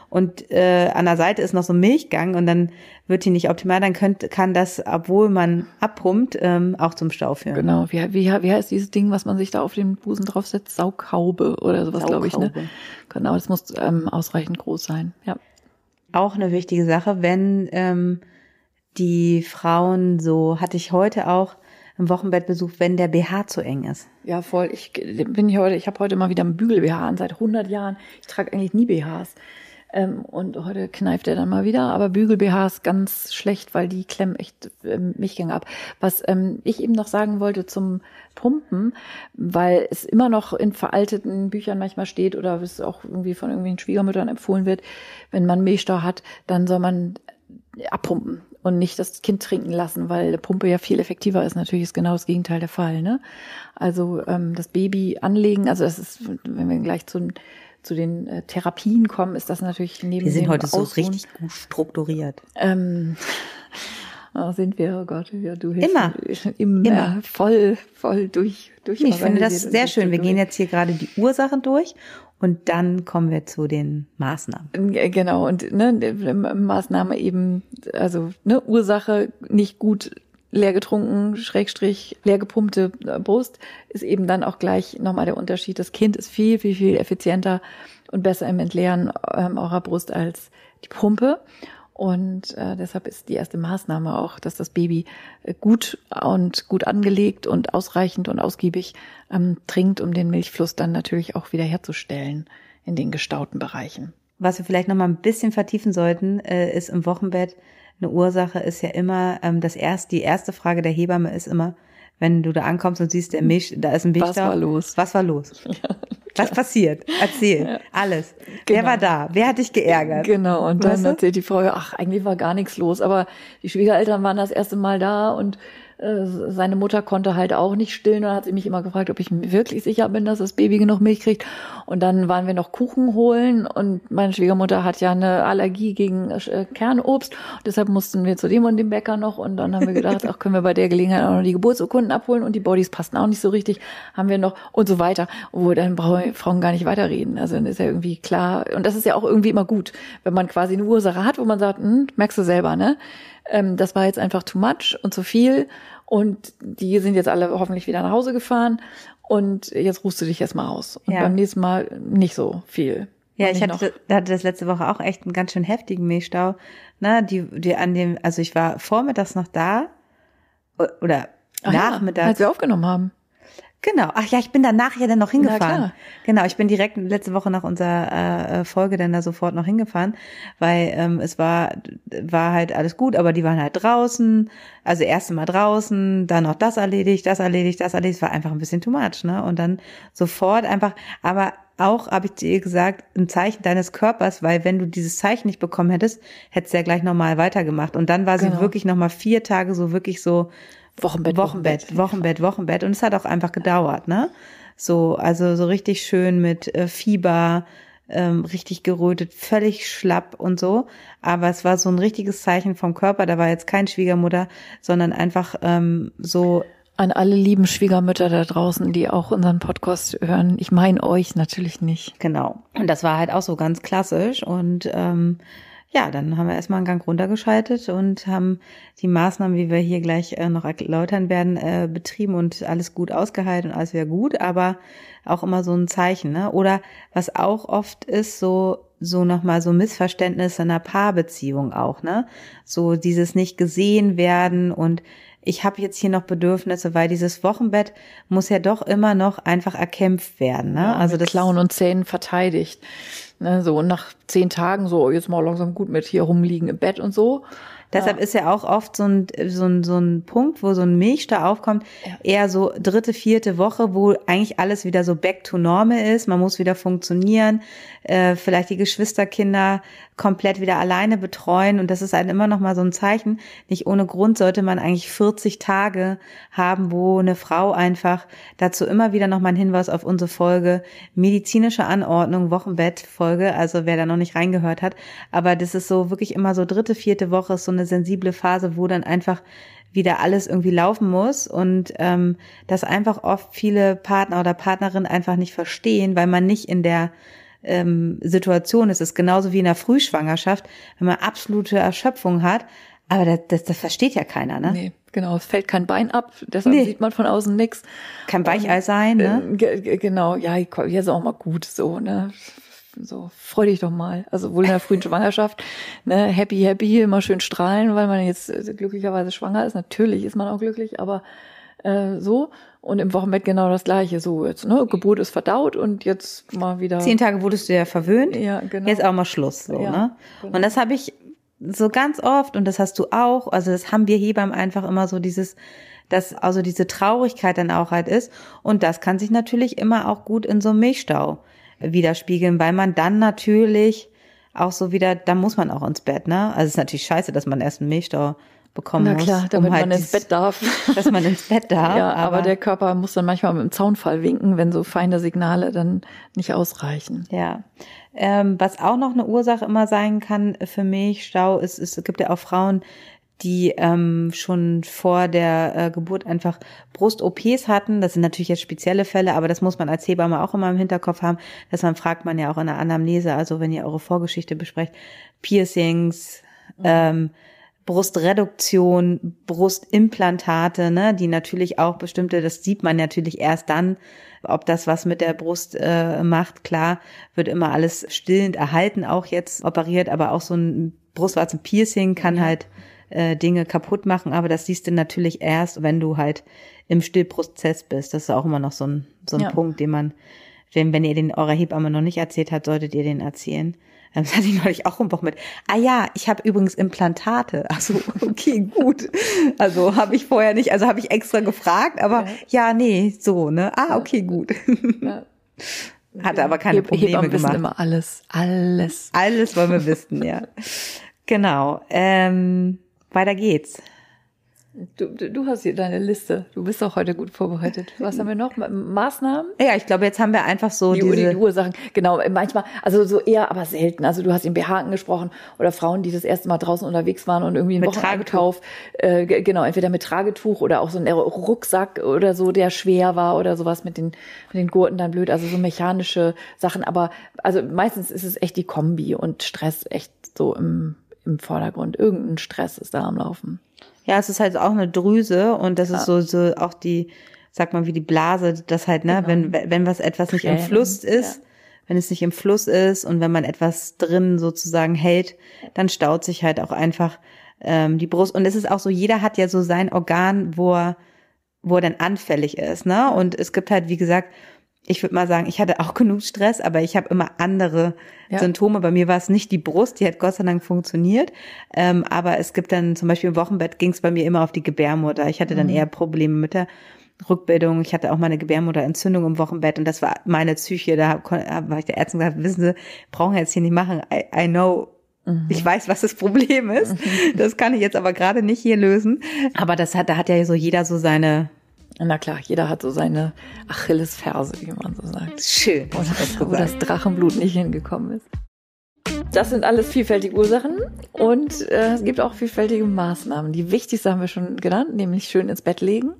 und an der Seite ist noch so ein Milchgang und dann wird die nicht optimal, dann kann das, obwohl man abpumpt, auch zum Stau führen. Genau, wie heißt dieses Ding, was man sich da auf den Busen draufsetzt? Saughaube oder sowas, glaube ich. Ne? Genau, das muss ausreichend groß sein, ja. Auch eine wichtige Sache, wenn die Frauen so, hatte ich heute auch im Wochenbettbesuch, wenn der BH zu eng ist. Ja, voll. Ich habe heute mal wieder einen Bügel-BH an, seit 100 Jahren. Ich trage eigentlich nie BHs. Und heute kneift er dann mal wieder. Aber Bügel-BHs ganz schlecht, weil die klemmen echt Milchgänge ab. Was ich eben noch sagen wollte zum Pumpen, weil es immer noch in veralteten Büchern manchmal steht oder es auch irgendwie von irgendwelchen Schwiegermüttern empfohlen wird, wenn man Milchstau hat, dann soll man abpumpen und nicht das Kind trinken lassen, weil eine Pumpe ja viel effektiver ist. Natürlich ist genau das Gegenteil der Fall, ne? Also das Baby anlegen, also das ist, wenn wir gleich zu den Therapien kommen, ist das natürlich neben dem Wir sind heute so Ausruhen, richtig gut strukturiert. Sind wir, oh Gott, ja, du hilfst Immer. Voll durch. Ich finde das sehr schön. Wir gehen jetzt hier gerade die Ursachen durch und dann kommen wir zu den Maßnahmen. Genau, und Maßnahme eben, also Ursache nicht gut leer getrunken, / leer gepumpte Brust, ist eben dann auch gleich nochmal der Unterschied. Das Kind ist viel, viel, viel effizienter und besser im Entleeren eurer Brust als die Pumpe. Und deshalb ist die erste Maßnahme auch, dass das Baby gut angelegt und ausreichend und ausgiebig trinkt, um den Milchfluss dann natürlich auch wieder herzustellen in den gestauten Bereichen. Was wir vielleicht noch mal ein bisschen vertiefen sollten, ist im Wochenbett eine Ursache ist ja immer die erste Frage der Hebamme ist immer, wenn du da ankommst und siehst, da ist ein Milchstau. Was war los? Ja. Was passiert? Erzähl. Ja. Alles. Genau. Wer war da? Wer hat dich geärgert? Genau. Und dann erzählt die Frau, eigentlich war gar nichts los. Aber die Schwiegereltern waren das erste Mal da und seine Mutter konnte halt auch nicht stillen. Und dann hat sie mich immer gefragt, ob ich mir wirklich sicher bin, dass das Baby genug Milch kriegt. Und dann waren wir noch Kuchen holen und meine Schwiegermutter hat ja eine Allergie gegen Kernobst. Deshalb mussten wir zu dem und dem Bäcker noch. Und dann haben wir gedacht, können wir bei der Gelegenheit auch noch die Geburtsurkunden abholen und die Bodies passten auch nicht so richtig. Haben wir noch und so weiter. Wo dann brauchen Frauen gar nicht weiterreden. Also dann ist ja irgendwie klar. Und das ist ja auch irgendwie immer gut, wenn man quasi eine Ursache hat, wo man sagt, merkst du selber, ne? Das war jetzt einfach too much und zu viel und die sind jetzt alle hoffentlich wieder nach Hause gefahren und jetzt ruhst du dich erstmal aus und beim nächsten Mal nicht so viel. Ja, ich hatte das letzte Woche auch echt einen ganz schön heftigen Milchstau, ne, also ich war vormittags noch da oder nachmittags. Als wir aufgenommen haben. Genau. Ach ja, ich bin danach ja dann noch hingefahren. Na klar. Genau, ich bin direkt letzte Woche nach unserer Folge dann da sofort noch hingefahren, weil es war halt alles gut, aber die waren halt draußen, also erst mal draußen, dann noch das erledigt, es war einfach ein bisschen too much, ne? Und dann sofort einfach, aber auch, habe ich dir gesagt, ein Zeichen deines Körpers, weil wenn du dieses Zeichen nicht bekommen hättest du ja gleich nochmal weitergemacht. Und dann war sie wirklich nochmal 4 Tage so wirklich so Wochenbett. Und es hat auch einfach gedauert, ne? So, also so richtig schön mit Fieber, richtig gerötet, völlig schlapp und so. Aber es war so ein richtiges Zeichen vom Körper. Da war jetzt kein Schwiegermutter, sondern einfach so. An alle lieben Schwiegermütter da draußen, die auch unseren Podcast hören. Ich meine euch natürlich nicht. Genau. Und das war halt auch so ganz klassisch. Und dann haben wir erstmal einen Gang runtergeschaltet und haben die Maßnahmen, wie wir hier gleich noch erläutern werden, betrieben und alles gut ausgehalten und alles wieder gut, aber auch immer so ein Zeichen, ne? Oder was auch oft ist, so nochmal so Missverständnisse in einer Paarbeziehung auch, ne? So dieses nicht gesehen werden und ich habe jetzt hier noch Bedürfnisse, weil dieses Wochenbett muss ja doch immer noch einfach erkämpft werden, ne? Ja, also mit das Klauen und Zähnen verteidigt. Ne, so, und nach 10 Tagen so, jetzt mal langsam gut mit hier rumliegen im Bett und so. Deshalb ist ja auch oft so ein Punkt, wo so ein Milchstau aufkommt, eher so 3., 4. Woche, wo eigentlich alles wieder so back to normal ist. Man muss wieder funktionieren, vielleicht die Geschwisterkinder komplett wieder alleine betreuen. Und das ist halt immer noch mal so ein Zeichen. Nicht ohne Grund sollte man eigentlich 40 Tage haben, wo eine Frau einfach, dazu immer wieder noch mal ein Hinweis auf unsere Folge, medizinische Anordnung, Wochenbettfolge, also wer da noch nicht reingehört hat. Aber das ist so wirklich immer so 3., 4. Woche ist so eine sensible Phase, wo dann einfach wieder alles irgendwie laufen muss und das einfach oft viele Partner oder Partnerinnen einfach nicht verstehen, weil man nicht in der Situation. Es ist genauso wie in der Frühschwangerschaft, wenn man absolute Erschöpfung hat. Aber das versteht ja keiner, ne? Nee, genau. Es fällt kein Bein ab, deshalb sieht man von außen nichts. Kein Weichei sein, ne? Genau, ja, jetzt auch mal gut, so, ne? So, freu dich doch mal. Also wohl in der frühen Schwangerschaft, ne? Happy, immer schön strahlen, weil man jetzt glücklicherweise schwanger ist. Natürlich ist man auch glücklich, aber so. Und im Wochenbett genau das Gleiche. So, jetzt, ne? Geburt ist verdaut und jetzt mal wieder. 10 Tage wurdest du ja verwöhnt. Ja, genau. Jetzt auch mal Schluss, so, ja, ne? Genau. Und das habe ich so ganz oft, und das hast du auch, also das haben wir Hebammen einfach immer so dass also diese Traurigkeit dann auch halt ist. Und das kann sich natürlich immer auch gut in so einem Milchstau widerspiegeln, weil man dann natürlich auch so wieder, da muss man auch ins Bett, ne? Also es ist natürlich scheiße, dass man erst einen Milchstau bekommen muss. Na klar, damit man ins Bett darf. Dass man ins Bett darf. Ja, aber der Körper muss dann manchmal mit dem Zaunfall winken, wenn so feine Signale dann nicht ausreichen. Ja. Was auch noch eine Ursache immer sein kann für Milchstau ist, es gibt ja auch Frauen, die schon vor der Geburt einfach Brust-OPs hatten. Das sind natürlich jetzt spezielle Fälle, aber das muss man als Hebamme auch immer im Hinterkopf haben. Fragt man ja auch in der Anamnese, also wenn ihr eure Vorgeschichte besprecht, Piercings, Brustreduktion, Brustimplantate, ne, die natürlich auch bestimmte, das sieht man natürlich erst dann, ob das was mit der Brust macht. Klar, wird immer alles stillend erhalten, auch jetzt operiert, aber auch so ein Brustwarzen-Piercing kann halt Dinge kaputt machen, aber das siehst du natürlich erst, wenn du halt im Stillprozess bist. Das ist auch immer noch so ein Punkt, den man, wenn ihr den eurer Hebamme noch nicht erzählt habt, solltet ihr den erzählen. Das hatte ich neulich auch im Wochenbett. Ich habe übrigens Implantate. Also okay, gut. Also habe ich vorher nicht, also habe ich extra gefragt, aber okay, gut. Ja. Hatte aber keine Probleme Hebammen gemacht. Wissen immer alles. Alles wollen wir wissen, ja. Genau. Weiter geht's. Du hast hier deine Liste. Du bist auch heute gut vorbereitet. Was haben wir noch? Maßnahmen? Ja, ich glaube, jetzt haben wir einfach so die Ursachen. Genau, manchmal, also so eher, aber selten. Also du hast den BH angesprochen oder Frauen, die das erste Mal draußen unterwegs waren und irgendwie einen Wocheneinkauf. Genau, entweder mit Tragetuch oder auch so ein Rucksack oder so, der schwer war oder sowas mit den Gurten dann blöd. Also so mechanische Sachen. Aber also meistens ist es echt die Kombi und Stress echt so im Vordergrund. Irgendein Stress ist da am Laufen. Ja, es ist halt auch eine Drüse und das ist so auch die, sag mal, wie die Blase, das halt, ne, genau. wenn etwas nicht im Fluss ist, wenn es nicht im Fluss ist und wenn man etwas drin sozusagen hält, dann staut sich halt auch einfach die Brust. Und es ist auch so, jeder hat ja so sein Organ, wo er dann anfällig ist, ne? Und es gibt halt, wie gesagt, ich würde mal sagen, ich hatte auch genug Stress, aber ich habe immer andere Symptome. Bei mir war es nicht die Brust, die hat Gott sei Dank funktioniert. Aber es gibt dann zum Beispiel im Wochenbett ging es bei mir immer auf die Gebärmutter. Ich hatte dann eher Probleme mit der Rückbildung. Ich hatte auch meine Gebärmutterentzündung im Wochenbett und das war meine Psyche. Da war ich der Ärztin gesagt, wissen Sie, brauchen wir jetzt hier nicht machen. I know. Ich weiß, was das Problem ist. Das kann ich jetzt aber gerade nicht hier lösen. Aber da hat ja so jeder so seine... Na klar, jeder hat so seine Achillesferse, wie man so sagt. Schön. Wo das Drachenblut nicht hingekommen ist. Das sind alles vielfältige Ursachen und es gibt auch vielfältige Maßnahmen. Die wichtigste haben wir schon genannt, nämlich schön ins Bett legen.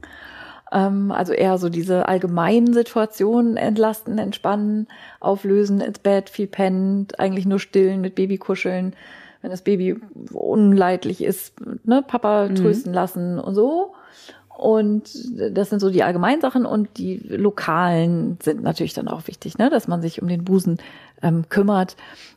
Also eher so diese allgemeinen Situationen entlasten, entspannen, auflösen, ins Bett, viel pennen, eigentlich nur stillen, mit Baby kuscheln. Wenn das Baby unleidlich ist, ne, Papa trösten lassen und so. Und das sind so die allgemeinen Sachen und die lokalen sind natürlich dann auch wichtig, ne, dass man sich um den Busen kümmert,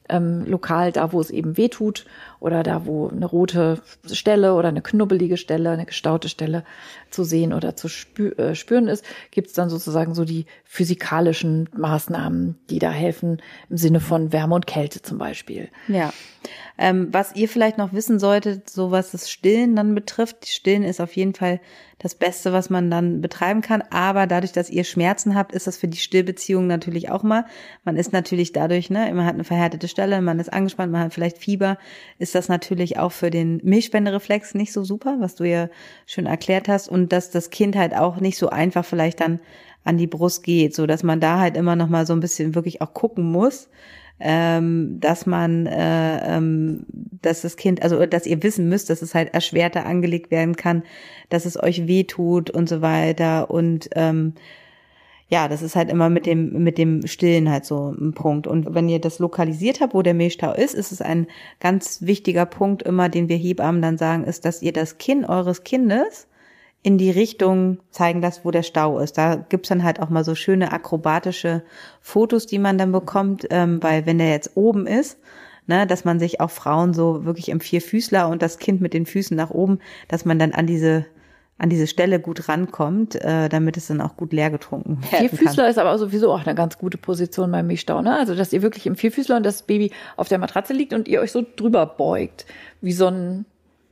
lokal da, wo es eben weh tut oder da, wo eine rote Stelle oder eine knubbelige Stelle, eine gestaute Stelle zu sehen oder zu spüren ist, gibt es dann sozusagen so die physikalischen Maßnahmen, die da helfen im Sinne von Wärme und Kälte zum Beispiel. Ja. Was ihr vielleicht noch wissen solltet, so was das Stillen dann betrifft, Stillen ist auf jeden Fall das Beste, was man dann betreiben kann, aber dadurch, dass ihr Schmerzen habt, ist das für die Stillbeziehung natürlich auch mal, man ist natürlich dadurch, ne, man hat eine verhärtete Stelle, man ist angespannt, man hat vielleicht Fieber, ist das natürlich auch für den Milchspendereflex nicht so super, was du ja schön erklärt hast und dass das Kind halt auch nicht so einfach vielleicht dann an die Brust geht, so dass man da halt immer noch mal so ein bisschen wirklich auch gucken muss, dass man, dass das Kind, also dass ihr wissen müsst, dass es halt erschwerter angelegt werden kann, dass es euch wehtut und so weiter und ja, das ist halt immer mit dem Stillen halt so ein Punkt. Und wenn ihr das lokalisiert habt, wo der Milchstau ist es ein ganz wichtiger Punkt immer, den wir Hebammen dann sagen, ist, dass ihr das Kinn eures Kindes in die Richtung zeigen lasst, wo der Stau ist. Da gibt's dann halt auch mal so schöne akrobatische Fotos, die man dann bekommt, weil wenn der jetzt oben ist, ne, dass man sich auch Frauen so wirklich im Vierfüßler und das Kind mit den Füßen nach oben, dass man dann an diese Stelle gut rankommt, damit es dann auch gut leer getrunken werden kann. Vierfüßler ist aber sowieso auch eine ganz gute Position beim Milchstau, ne? Also, dass ihr wirklich im Vierfüßler und das Baby auf der Matratze liegt und ihr euch so drüber beugt, wie so ein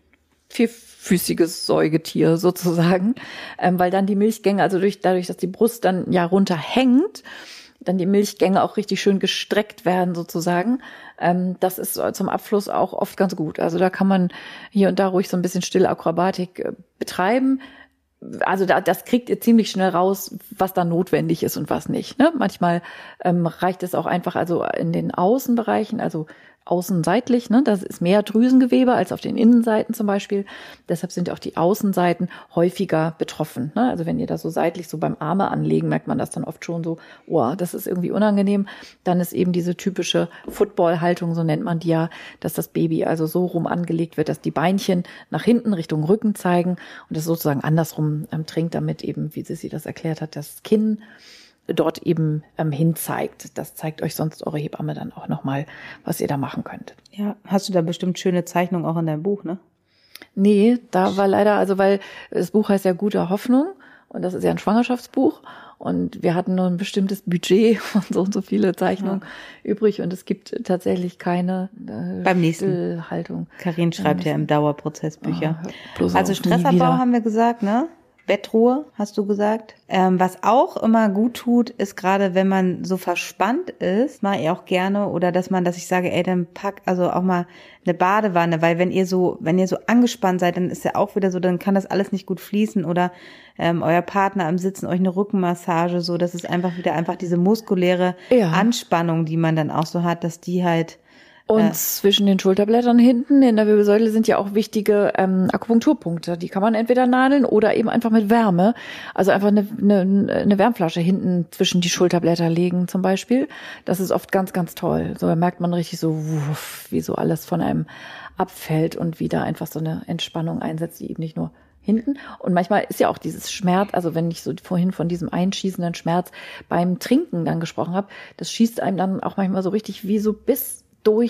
vierfüßiges Säugetier sozusagen, weil dann die Milchgänge, also dadurch, dass die Brust dann ja runterhängt, dann die Milchgänge auch richtig schön gestreckt werden sozusagen. Das ist zum Abfluss auch oft ganz gut. Also da kann man hier und da ruhig so ein bisschen Stillakrobatik betreiben. Also das kriegt ihr ziemlich schnell raus, was da notwendig ist und was nicht. Ne? Manchmal reicht es auch einfach, also in den Außenbereichen, also außenseitlich, ne? Das ist mehr Drüsengewebe als auf den Innenseiten zum Beispiel. Deshalb sind auch die Außenseiten häufiger betroffen. Ne? Also wenn ihr da so seitlich so beim Arme anlegen, merkt man das dann oft schon so, oh, das ist irgendwie unangenehm. Dann ist eben diese typische Football-Haltung, so nennt man die ja, dass das Baby also so rum angelegt wird, dass die Beinchen nach hinten Richtung Rücken zeigen und das sozusagen andersrum trinkt, damit eben, wie sie das erklärt hat, das Kinn dort eben hin zeigt. Das zeigt euch sonst eure Hebamme dann auch nochmal, was ihr da machen könnt. Ja, hast du da bestimmt schöne Zeichnungen auch in deinem Buch, ne? Nee, da war leider, also weil das Buch heißt ja Gute Hoffnung und das ist ja ein Schwangerschaftsbuch und wir hatten nur ein bestimmtes Budget von so und so viele Zeichnungen übrig und es gibt tatsächlich keine beim nächsten Haltung. Karin schreibt ja im Dauerprozess Bücher. Also Stressabbau haben wir gesagt, ne? Bettruhe, hast du gesagt. Was auch immer gut tut, ist gerade, wenn man so verspannt ist, mache ich auch gerne, oder dass ich sage, ey, dann pack also auch mal eine Badewanne, weil wenn ihr so angespannt seid, dann ist ja auch wieder so, dann kann das alles nicht gut fließen, oder euer Partner am Sitzen euch eine Rückenmassage, so, das ist einfach diese muskuläre Anspannung, die man dann auch so hat, dass die halt und zwischen den Schulterblättern hinten in der Wirbelsäule sind ja auch wichtige Akupunkturpunkte. Die kann man entweder nadeln oder eben einfach mit Wärme. Also einfach eine Wärmflasche hinten zwischen die Schulterblätter legen zum Beispiel. Das ist oft ganz, ganz toll. So, da merkt man richtig so, wie so alles von einem abfällt und wieder einfach so eine Entspannung einsetzt, die eben nicht nur hinten. Und manchmal ist ja auch dieses Schmerz, also wenn ich so vorhin von diesem einschießenden Schmerz beim Trinken dann gesprochen habe, das schießt einem dann auch manchmal so richtig wie so bis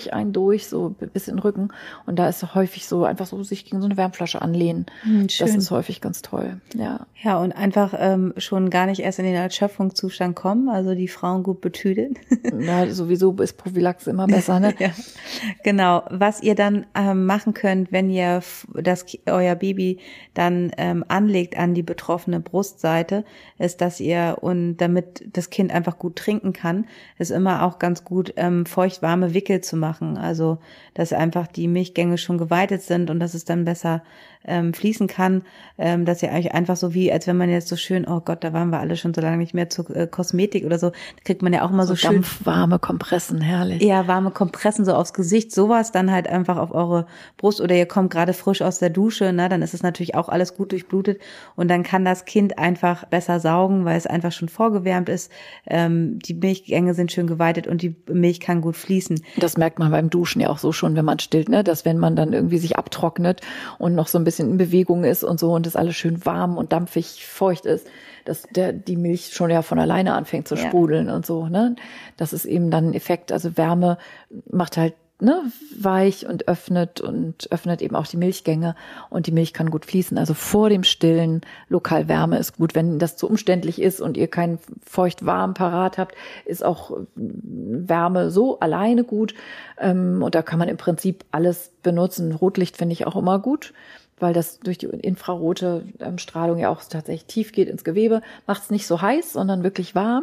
so bis in den Rücken. Und da ist häufig so, einfach so sich gegen so eine Wärmflasche anlehnen. Schön. Das ist häufig ganz toll, ja. Ja, und einfach schon gar nicht erst in den Erschöpfungszustand kommen, also die Frauen gut betüdeln. Ja, sowieso ist Prophylaxe immer besser, ne? Ja, genau. Was ihr dann machen könnt, wenn ihr euer Baby dann anlegt an die betroffene Brustseite, ist, dass ihr, und damit das Kind einfach gut trinken kann, ist immer auch ganz gut, feuchtwarme Wickel zu machen. Also, dass einfach die Milchgänge schon geweitet sind und dass es dann besser fließen kann, dass ihr euch einfach so wie, als wenn man jetzt so schön, oh Gott, da waren wir alle schon so lange nicht mehr zur Kosmetik oder so, da kriegt man ja auch immer so schön warme Kompressen, herrlich. Ja, warme Kompressen so aufs Gesicht, sowas dann halt einfach auf eure Brust, oder ihr kommt gerade frisch aus der Dusche, ne, dann ist es natürlich auch alles gut durchblutet und dann kann das Kind einfach besser saugen, weil es einfach schon vorgewärmt ist. Die Milchgänge sind schön geweitet und die Milch kann gut fließen. Das merkt man beim Duschen ja auch so schon, wenn man stillt, ne, dass wenn man dann irgendwie sich abtrocknet und noch so ein bisschen in Bewegung ist und so und das alles schön warm und dampfig feucht ist, dass die Milch schon ja von alleine anfängt zu sprudeln und so, ne? Das ist eben dann ein Effekt. Also Wärme macht halt, ne, weich und öffnet eben auch die Milchgänge und die Milch kann gut fließen. Also vor dem Stillen lokal Wärme ist gut. Wenn das zu umständlich ist und ihr kein feucht-warm parat habt, ist auch Wärme so alleine gut. Und da kann man im Prinzip alles benutzen. Rotlicht finde ich auch immer gut, weil das durch die infrarote Strahlung ja auch tatsächlich tief geht ins Gewebe. Macht es nicht so heiß, sondern wirklich warm.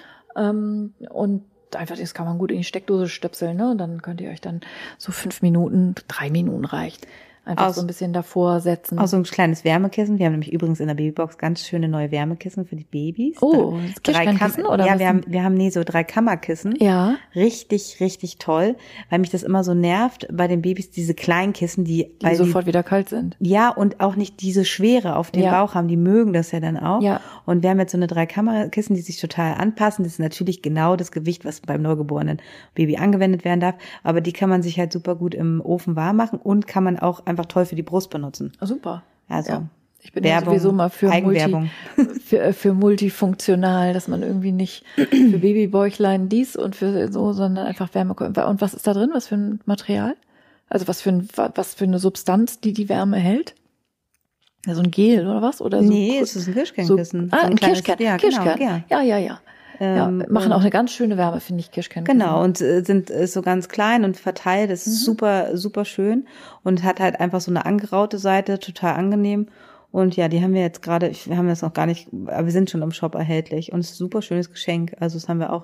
Und einfach, das kann man gut in die Steckdose stöpseln, ne? Und dann könnt ihr euch dann so 5 Minuten, 3 Minuten reicht, Einfach so ein bisschen davor setzen. Auch so ein kleines Wärmekissen. Wir haben nämlich übrigens in der Babybox ganz schöne neue Wärmekissen für die Babys. Oh, Kirschkernkissen oder ja, was? wir haben so 3 Kammerkissen. Ja. Richtig, richtig toll, weil mich das immer so nervt bei den Babys, diese kleinen Kissen, die sofort wieder kalt sind. Ja, und auch nicht diese Schwere auf dem Bauch haben. Die mögen das ja dann auch. Ja. Und wir haben jetzt so eine 3 Kammerkissen, die sich total anpassen. Das ist natürlich genau das Gewicht, was beim neugeborenen Baby angewendet werden darf. Aber die kann man sich halt super gut im Ofen warm machen und kann man auch einfach toll für die Brust benutzen. Oh, super. Also ja. Ich bin ja sowieso mal für für multifunktional, dass man irgendwie nicht für Babybäuchlein dies und für so, sondern einfach Wärme. Und was ist da drin? Was für ein Material? Also was für eine Substanz, die Wärme hält? Ja, so ein Gel oder was? Oder so es ist ein Kirschkernkissen. So, ein Kirschkern. Ja, Kirschkern. Genau, ja. Ja, machen auch eine ganz schöne Wärme, finde ich, Kirschkernkissen. Genau, und sind so ganz klein und verteilt. Das ist super, super schön und hat halt einfach so eine angeraute Seite, total angenehm. Und ja, die haben wir jetzt gerade, wir haben das noch gar nicht, aber wir sind schon im Shop erhältlich. Und es ist ein super schönes Geschenk. Also das haben wir auch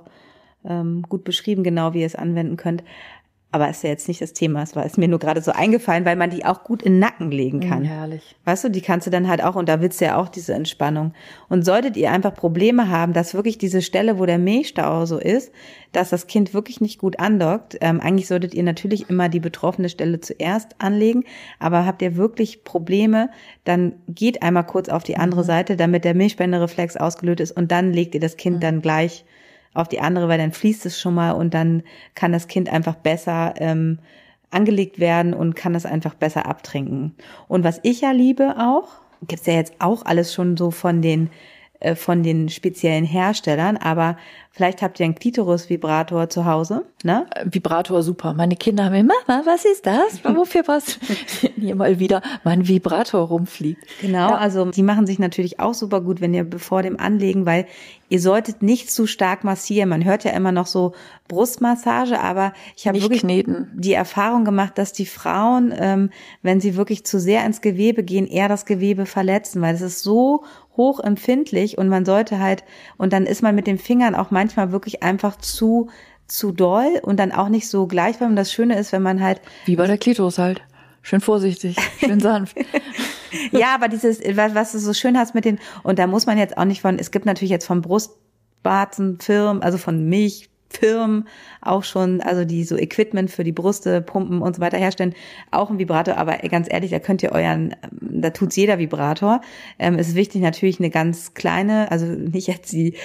gut beschrieben, genau wie ihr es anwenden könnt. Aber ist ja jetzt nicht das Thema, es ist mir nur gerade so eingefallen, weil man die auch gut in den Nacken legen kann. Herrlich. Weißt du, die kannst du dann halt auch, und da willst du ja auch diese Entspannung. Und solltet ihr einfach Probleme haben, dass wirklich diese Stelle, wo der Milchstau so ist, dass das Kind wirklich nicht gut andockt, eigentlich solltet ihr natürlich immer die betroffene Stelle zuerst anlegen, aber habt ihr wirklich Probleme, dann geht einmal kurz auf die andere Seite, damit der Milchspendereflex ausgelöst ist und dann legt ihr das Kind dann gleich auf die andere, weil dann fließt es schon mal und dann kann das Kind einfach besser angelegt werden und kann das einfach besser abtrinken. Und was ich ja liebe auch, gibt's ja jetzt auch alles schon so von den speziellen Herstellern, aber vielleicht habt ihr einen Klitoris-Vibrator zu Hause, ne? Vibrator, super. Meine Kinder haben immer, Mama, was ist das? Wofür was? Hier mal wieder mein Vibrator rumfliegt. Genau, ja. Also die machen sich natürlich auch super gut, wenn ihr bevor dem Anlegen, weil ihr solltet nicht zu stark massieren. Man hört ja immer noch so Brustmassage, aber ich habe wirklich die Erfahrung gemacht, dass die Frauen, wenn sie wirklich zu sehr ins Gewebe gehen, eher das Gewebe verletzen, weil es ist so hochempfindlich und man sollte halt, und dann ist man mit den Fingern auch manchmal wirklich einfach zu doll und dann auch nicht so gleichförmig. Und das Schöne ist, wenn man halt... Wie bei der Klitoris halt. Schön vorsichtig, schön sanft. Ja, aber dieses, was du so schön hast mit den, und da muss man jetzt auch nicht es gibt natürlich jetzt von Brustwarzenfirmen, also von Milchfirmen auch schon, also die so Equipment für die Brüste, Pumpen und so weiter herstellen, auch ein Vibrator, aber ganz ehrlich, da könnt ihr da tut's jeder Vibrator. Es ist wichtig natürlich eine ganz kleine, also nicht jetzt die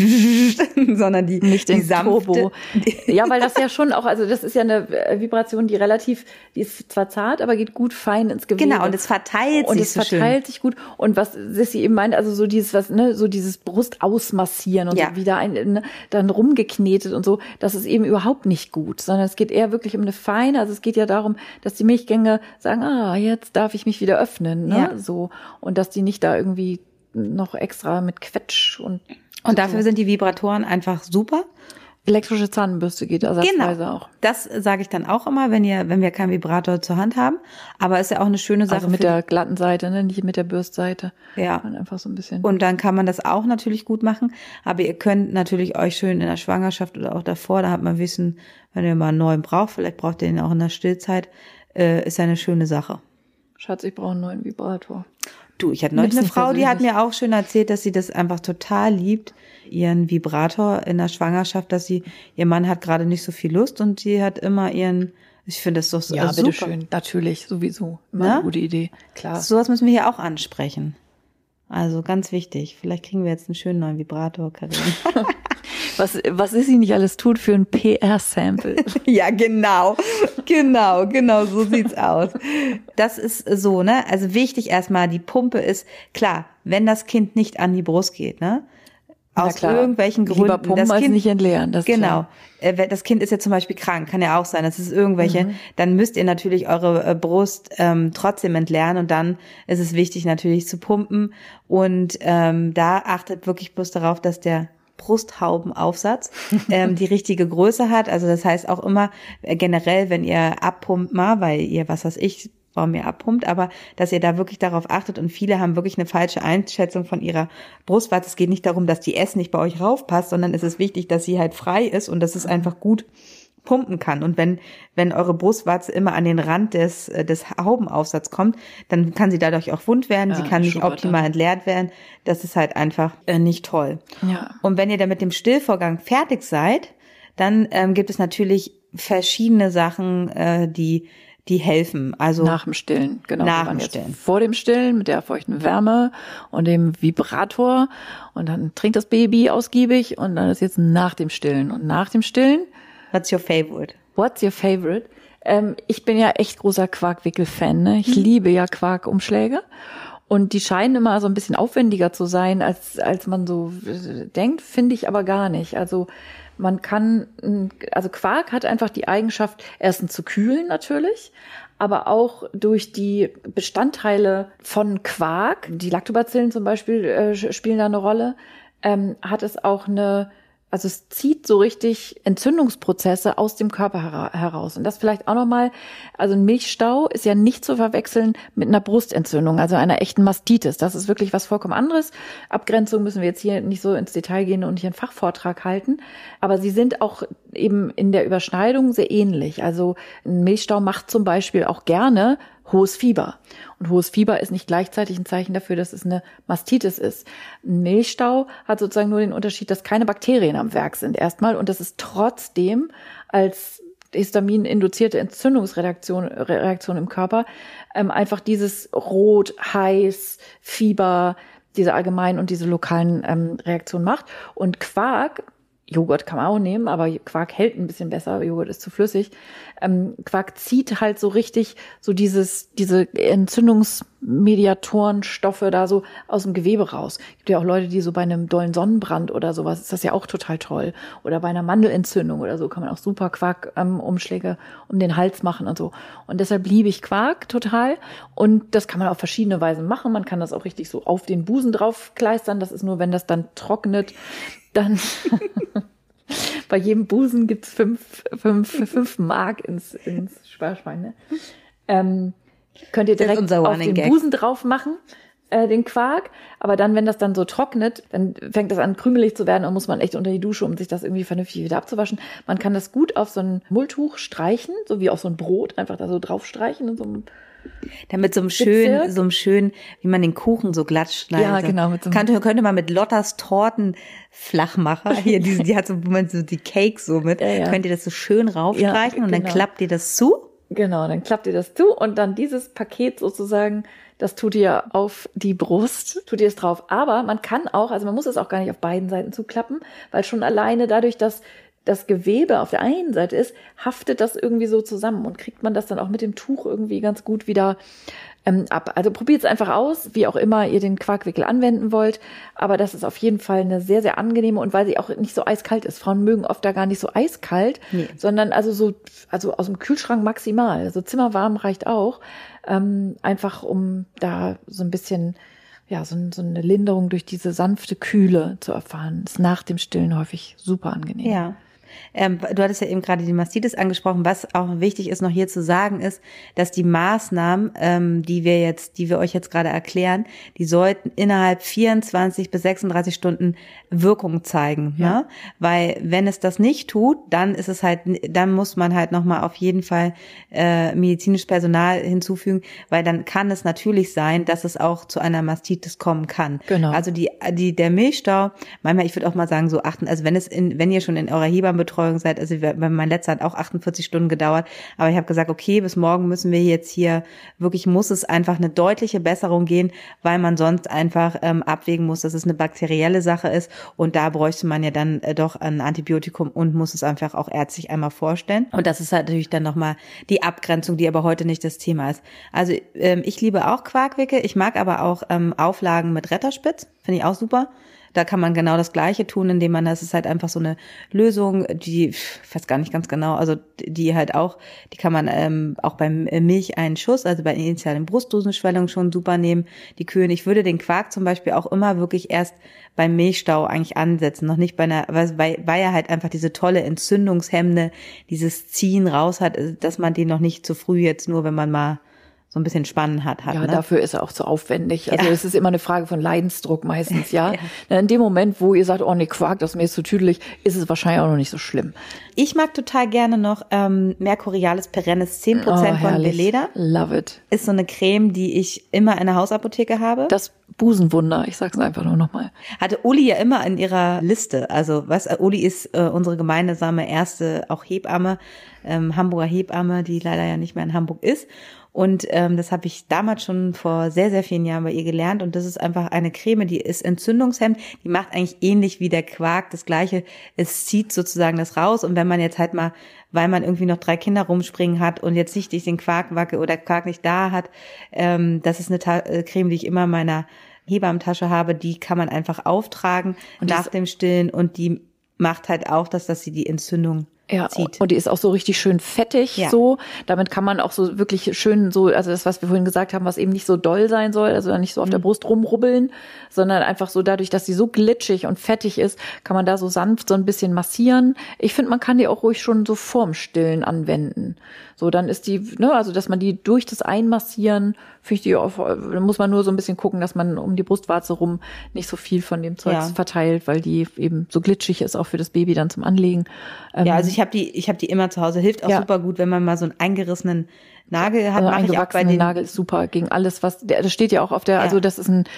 sondern die sanfte. Turbo. Ja, weil das ja schon auch, also das ist ja eine Vibration, die ist zwar zart, aber geht gut fein ins Gewebe. Genau, und es verteilt sich gut. Und was Sissi eben meint, also so dieses Brust ausmassieren und so wieder dann rumgeknetet und so, das ist eben überhaupt nicht gut, sondern es geht eher wirklich um eine feine, also es geht ja darum, dass die Milchgänge sagen, jetzt darf ich mich wieder öffnen, ne? Ja. So. Und dass die nicht da irgendwie noch extra mit Quetsch und dafür sind die Vibratoren einfach super. Elektrische Zahnbürste geht ersatzweise auch. Das sage ich dann auch immer, wenn wir keinen Vibrator zur Hand haben. Aber ist ja auch eine schöne Sache. Also mit der glatten Seite, ne? Nicht mit der Bürstseite. Ja. Einfach so ein bisschen. Und dann kann man das auch natürlich gut machen. Aber ihr könnt natürlich euch schön in der Schwangerschaft oder auch davor, da hat man Wissen, wenn ihr mal einen neuen braucht, vielleicht braucht ihr ihn auch in der Stillzeit, ist ja eine schöne Sache. Schatz, ich brauche einen neuen Vibrator. Du, ich hatte neulich eine Frau, die hat mir auch schön erzählt, dass sie das einfach total liebt, ihren Vibrator in der Schwangerschaft, dass ihr Mann hat gerade nicht so viel Lust und sie hat immer ich finde das doch so ja, super. Bitteschön, natürlich, sowieso. Immer eine gute Idee, klar. Sowas müssen wir hier auch ansprechen. Also ganz wichtig. Vielleicht kriegen wir jetzt einen schönen neuen Vibrator, Karin. Was ist sie nicht alles tut für ein PR-Sample? Ja, genau, so sieht's aus. Das ist so, ne? Also wichtig erstmal, die Pumpe ist, klar, wenn das Kind nicht an die Brust geht, ne? Aus irgendwelchen Gründen. Lieber pumpen das als Kind, nicht entleeren. Das genau. Das Kind ist ja zum Beispiel krank, kann ja auch sein, das ist irgendwelche, dann müsst ihr natürlich eure Brust trotzdem entleeren und dann ist es wichtig natürlich zu pumpen und da achtet wirklich bloß darauf, dass der Brusthaubenaufsatz die richtige Größe hat. Also das heißt auch immer generell, wenn ihr abpumpt mal, weil ihr, warum ihr abpumpt, aber dass ihr da wirklich darauf achtet und viele haben wirklich eine falsche Einschätzung von ihrer Brustwarze. Es geht nicht darum, dass die S nicht bei euch raufpasst, sondern es ist wichtig, dass sie halt frei ist und das ist einfach gut pumpen kann. Und wenn eure Brustwarze immer an den Rand des Haubenaufsatzes kommt, dann kann sie dadurch auch wund werden, sie kann nicht optimal entleert werden. Das ist halt einfach nicht toll. Ja. Und wenn ihr dann mit dem Stillvorgang fertig seid, dann gibt es natürlich verschiedene Sachen, die helfen. Also nach dem Stillen, genau. Nach dem Stillen. Vor dem Stillen mit der feuchten Wärme und dem Vibrator und dann trinkt das Baby ausgiebig und dann ist jetzt nach dem Stillen. Und nach dem Stillen. What's your favorite? What's your favorite? Ich bin ja echt großer Quarkwickel-Fan. Ne? Ich liebe ja Quarkumschläge. Und die scheinen immer so ein bisschen aufwendiger zu sein, als man so denkt, finde ich aber gar nicht. Also Quark hat einfach die Eigenschaft, erstens zu kühlen natürlich, aber auch durch die Bestandteile von Quark, die Lactobacillen zum Beispiel spielen da eine Rolle, hat es auch also es zieht so richtig Entzündungsprozesse aus dem Körper heraus. Und das vielleicht auch nochmal, also ein Milchstau ist ja nicht zu verwechseln mit einer Brustentzündung, also einer echten Mastitis. Das ist wirklich was vollkommen anderes. Abgrenzung müssen wir jetzt hier nicht so ins Detail gehen und hier einen Fachvortrag halten. Aber sie sind auch eben in der Überschneidung sehr ähnlich. Also ein Milchstau macht zum Beispiel auch gerne hohes Fieber. Und hohes Fieber ist nicht gleichzeitig ein Zeichen dafür, dass es eine Mastitis ist. Ein Milchstau hat sozusagen nur den Unterschied, dass keine Bakterien am Werk sind erstmal und dass es trotzdem als Histamin-induzierte Entzündungsreaktion im Körper einfach dieses Rot, heiß, Fieber, diese allgemeinen und diese lokalen Reaktionen macht. Und Quark, Joghurt kann man auch nehmen, aber Quark hält ein bisschen besser, Joghurt ist zu flüssig. Quark zieht halt so richtig so diese Entzündungsmediatorenstoffe da so aus dem Gewebe raus. Es gibt ja auch Leute, die so bei einem dollen Sonnenbrand oder sowas, ist das ja auch total toll. Oder bei einer Mandelentzündung oder so kann man auch super Quark-Umschläge um den Hals machen und so. Und deshalb liebe ich Quark total. Und das kann man auf verschiedene Weisen machen. Man kann das auch richtig so auf den Busen draufkleistern. Das ist nur, wenn das dann trocknet, dann bei jedem Busen gibt's 5 Mark ins Sparschwein. Ne? Könnt ihr direkt auf den Busen drauf machen, den Quark. Aber dann, wenn das dann so trocknet, dann fängt das an krümelig zu werden und muss man echt unter die Dusche, um sich das irgendwie vernünftig wieder abzuwaschen. Man kann das gut auf so ein Mulltuch streichen, so wie auf so ein Brot, einfach da so drauf streichen in so einem damit so einem schön, wie man den Kuchen so glatt schneidet. Ja, genau. Mit so könnte man mit Lottas Tortenflachmacher, hier, die hat so die Cake so mit, könnt ihr das so schön raufstreichen und dann klappt ihr das zu? Genau, dann klappt ihr das zu und dann dieses Paket sozusagen, das tut ihr auf die Brust, tut ihr es drauf. Aber man kann auch, also man muss es auch gar nicht auf beiden Seiten zuklappen, weil schon alleine dadurch, dass das Gewebe auf der einen Seite ist, haftet das irgendwie so zusammen und kriegt man das dann auch mit dem Tuch irgendwie ganz gut wieder ab. Also probiert es einfach aus, wie auch immer ihr den Quarkwickel anwenden wollt. Aber das ist auf jeden Fall eine sehr, sehr angenehme und weil sie auch nicht so eiskalt ist. Frauen mögen oft da gar nicht so eiskalt, sondern also aus dem Kühlschrank maximal. Also zimmerwarm reicht auch. Einfach um da so ein bisschen, so eine Linderung durch diese sanfte Kühle zu erfahren. Ist nach dem Stillen häufig super angenehm. Ja. Du hattest ja eben gerade die Mastitis angesprochen. Was auch wichtig ist, noch hier zu sagen, ist, dass die Maßnahmen, die wir euch jetzt gerade erklären, die sollten innerhalb 24 bis 36 Stunden Wirkung zeigen. Ja. Ne? Weil wenn es das nicht tut, dann muss man halt nochmal auf jeden Fall medizinisches Personal hinzufügen, weil dann kann es natürlich sein, dass es auch zu einer Mastitis kommen kann. Genau. Also der Milchstau, manchmal, ich würde auch mal sagen, so achten, also wenn ihr schon in eurer Hebammenbetreuung seid, also mein letzter hat auch 48 Stunden gedauert, aber ich habe gesagt, okay, bis morgen müssen wir jetzt hier, wirklich muss es einfach eine deutliche Besserung gehen, weil man sonst einfach abwägen muss, dass es eine bakterielle Sache ist und da bräuchte man ja dann doch ein Antibiotikum und muss es einfach auch ärztlich einmal vorstellen. Und das ist halt natürlich dann nochmal die Abgrenzung, die aber heute nicht das Thema ist. Also ich liebe auch Quarkwickel, ich mag aber auch Auflagen mit Retterspitz, finde ich auch super. Da kann man genau das Gleiche tun, indem man, das ist halt einfach so eine Lösung, die, ich weiß gar nicht ganz genau, also die kann man auch beim Milch einen Schuss, also bei initialen Brustdrüsenschwellung schon super nehmen, die kühlen. Ich würde den Quark zum Beispiel auch immer wirklich erst beim Milchstau eigentlich ansetzen, noch nicht weil er halt einfach diese tolle entzündungshemmende, dieses Ziehen raus hat, dass man den noch nicht zu früh jetzt nur, wenn man mal so ein bisschen Spannen hat. Ja, ne? Dafür ist er auch zu aufwendig. Also es ist immer eine Frage von Leidensdruck meistens, ja. In dem Moment, wo ihr sagt, oh nee, Quark, das ist mir jetzt zu tüdelig, ist es wahrscheinlich auch noch nicht so schlimm. Ich mag total gerne noch Mercurialis perennis 10% von Veleda. Love it. Ist so eine Creme, die ich immer in der Hausapotheke habe. Das Busenwunder, ich sag's einfach nur nochmal. Hatte Uli ja immer in ihrer Liste. Also Uli ist unsere gemeinsame erste auch Hebamme, Hamburger Hebamme, die leider ja nicht mehr in Hamburg ist. Und das habe ich damals schon vor sehr, sehr vielen Jahren bei ihr gelernt. Und das ist einfach eine Creme, die ist entzündungshemmend. Die macht eigentlich ähnlich wie der Quark das Gleiche. Es zieht sozusagen das raus. Und wenn man jetzt halt mal, weil man irgendwie noch 3 Kinder rumspringen hat und jetzt nicht durch den Quark wacke oder Quark nicht da hat, das ist eine Creme, die ich immer in meiner Hebammentasche habe. Die kann man einfach auftragen und nach dem Stillen. Und die macht halt auch dass sie die Entzündung zieht. Und die ist auch so richtig schön fettig, so. Damit kann man auch so wirklich schön so, also das, was wir vorhin gesagt haben, was eben nicht so doll sein soll, also nicht so auf der Brust rumrubbeln, sondern einfach so dadurch, dass sie so glitschig und fettig ist, kann man da so sanft so ein bisschen massieren. Ich finde, man kann die auch ruhig schon so vorm Stillen anwenden. So, dann ist die, ne, also dass man die durch das Einmassieren, finde ich die auch, da muss man nur so ein bisschen gucken, dass man um die Brustwarze rum nicht so viel von dem Zeugs verteilt, weil die eben so glitschig ist, auch für das Baby dann zum Anlegen. Also ich hab die immer zu Hause. Hilft auch super gut, wenn man mal so einen eingerissenen Nagel hat. Also eingewachsener Nagel ist super gegen alles, was, das steht ja auch auf der, also das ist ein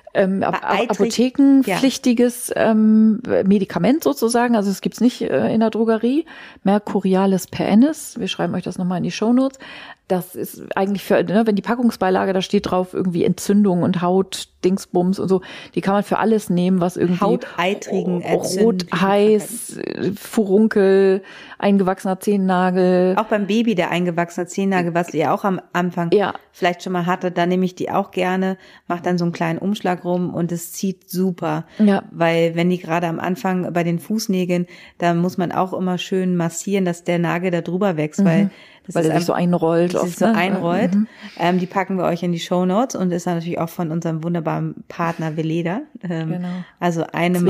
apothekenpflichtiges Medikament sozusagen, also es gibt's nicht in der Drogerie. Mercurialis perennis, wir schreiben euch das nochmal in die Shownotes. Das ist eigentlich für, ne, wenn die Packungsbeilage, da steht drauf irgendwie Entzündung und Hautdingsbums und so, die kann man für alles nehmen, was irgendwie Hauteitrigen, rot, heiß, Furunkel, eingewachsener Zehennagel. Auch beim Baby der eingewachsene Zehennagel, was ihr auch am Anfang vielleicht schon mal hattet, da nehme ich die auch gerne, mache dann so einen kleinen Umschlag rum und es zieht super. Ja. Weil wenn die gerade am Anfang bei den Fußnägeln, da muss man auch immer schön massieren, dass der Nagel da drüber wächst, weil er sich so einrollt. Einrollt. Die packen wir euch in die Shownotes und ist natürlich auch von unserem wunderbaren Partner Veleda. Genau. Also eine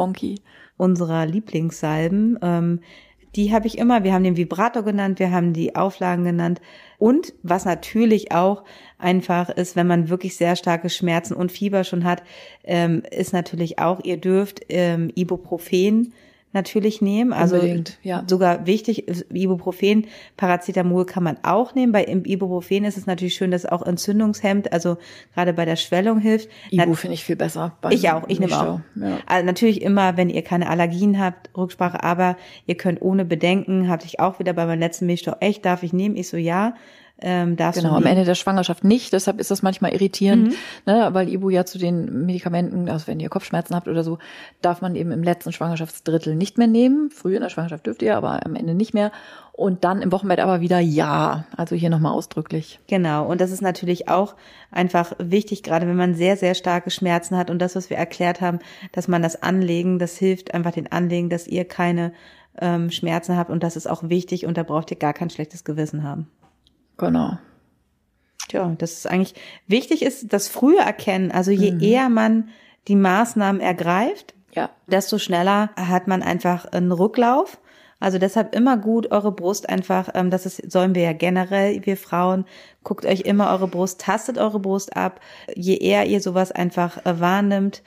unserer Lieblingssalben. Die habe ich immer. Wir haben den Vibrator genannt, wir haben die Auflagen genannt. Und was natürlich auch einfach ist, wenn man wirklich sehr starke Schmerzen und Fieber schon hat, ist natürlich auch, ihr dürft Ibuprofen natürlich nehmen. Also sogar wichtig, Ibuprofen, Paracetamol kann man auch nehmen. Bei Ibuprofen ist es natürlich schön, dass es auch entzündungshemmt, also gerade bei der Schwellung hilft. Ibu finde ich viel besser. Ich auch, ich nehme auch. Ja. Also natürlich immer, wenn ihr keine Allergien habt, Rücksprache, aber ihr könnt ohne Bedenken, hatte ich auch wieder bei meinem letzten Milchstau, echt, darf ich nehmen? Ich so, ja. Genau, am Ende der Schwangerschaft nicht, deshalb ist das manchmal irritierend, ne, weil Ibu ja zu den Medikamenten, also wenn ihr Kopfschmerzen habt oder so, darf man eben im letzten Schwangerschaftsdrittel nicht mehr nehmen. Früh in der Schwangerschaft dürft ihr, aber am Ende nicht mehr. Und dann im Wochenbett aber wieder also hier nochmal ausdrücklich. Genau, und das ist natürlich auch einfach wichtig, gerade wenn man sehr, sehr starke Schmerzen hat und das, was wir erklärt haben, dass man das Anlegen, das hilft einfach den Anlegen, dass ihr keine Schmerzen habt und das ist auch wichtig und da braucht ihr gar kein schlechtes Gewissen haben. Genau. Ja, das ist eigentlich wichtig ist, das frühe Erkennen. Also je eher man die Maßnahmen ergreift, desto schneller hat man einfach einen Rücklauf. Also deshalb immer gut eure Brust einfach, sollen wir ja generell, wir Frauen, guckt euch immer eure Brust, tastet eure Brust ab. Je eher ihr sowas einfach wahrnimmt,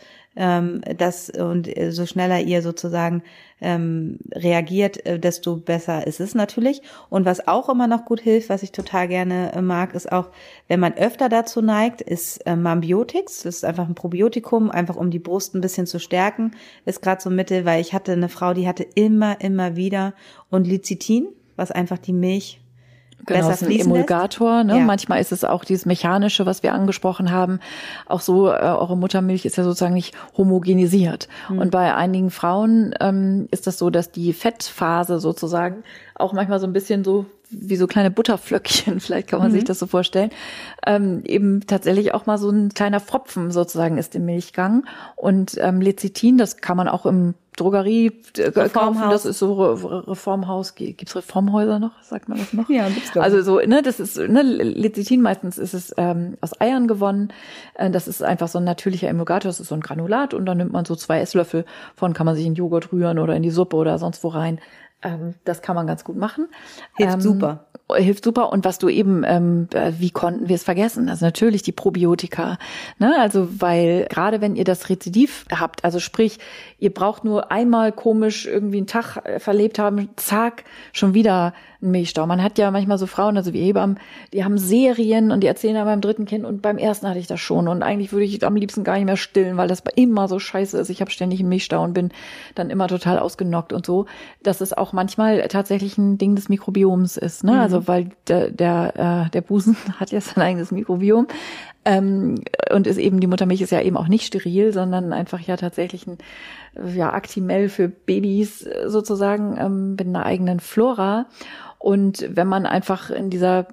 so schneller ihr sozusagen reagiert, desto besser ist es natürlich. Und was auch immer noch gut hilft, was ich total gerne mag, ist auch, wenn man öfter dazu neigt, ist Mambiotix. Das ist einfach ein Probiotikum, einfach um die Brust ein bisschen zu stärken. Ist gerade so ein Mittel, weil ich hatte eine Frau, die hatte immer wieder und Lecithin, was einfach die Milch genau, besser fließen lässt. Emulgator, ne? Ja. Manchmal ist es auch dieses Mechanische, was wir angesprochen haben. Auch so, eure Muttermilch ist ja sozusagen nicht homogenisiert. Und bei einigen Frauen ist das so, dass die Fettphase sozusagen auch manchmal so ein bisschen so wie so kleine Butterflöckchen, vielleicht kann man sich das so vorstellen, eben tatsächlich auch mal so ein kleiner Pfropfen sozusagen ist im Milchgang. Und Lecithin, das kann man auch im Drogerie kaufen, das ist so Reformhaus, gibt's Reformhäuser noch, sagt man das noch? Ja, gibt's doch. Also so, ne, das ist, ne, Lecithin meistens ist es aus Eiern gewonnen, das ist einfach so ein natürlicher Emulgator, das ist so ein Granulat und dann nimmt man so 2 Esslöffel von, kann man sich in Joghurt rühren oder in die Suppe oder sonst wo rein. Das kann man ganz gut machen. Hilft super. hilft super. Und was du eben, wie konnten wir es vergessen? Also natürlich die Probiotika, ne? Also weil gerade wenn ihr das Rezidiv habt, also sprich, ihr braucht nur einmal komisch irgendwie einen Tag verlebt haben, zack, schon wieder ein Milchstau. Man hat ja manchmal so Frauen, also wie Hebammen, die haben Serien und die erzählen dann beim 3. Kind und beim 1. hatte ich das schon und eigentlich würde ich am liebsten gar nicht mehr stillen, weil das immer so scheiße ist. Ich habe ständig einen Milchstau und bin dann immer total ausgenockt und so, dass es auch manchmal tatsächlich ein Ding des Mikrobioms ist, ne? Also weil der Busen hat ja sein eigenes Mikrobiom. Und ist eben, die Muttermilch ist ja eben auch nicht steril, sondern einfach ja tatsächlich ein Aktimel für Babys sozusagen mit einer eigenen Flora. Und wenn man einfach in dieser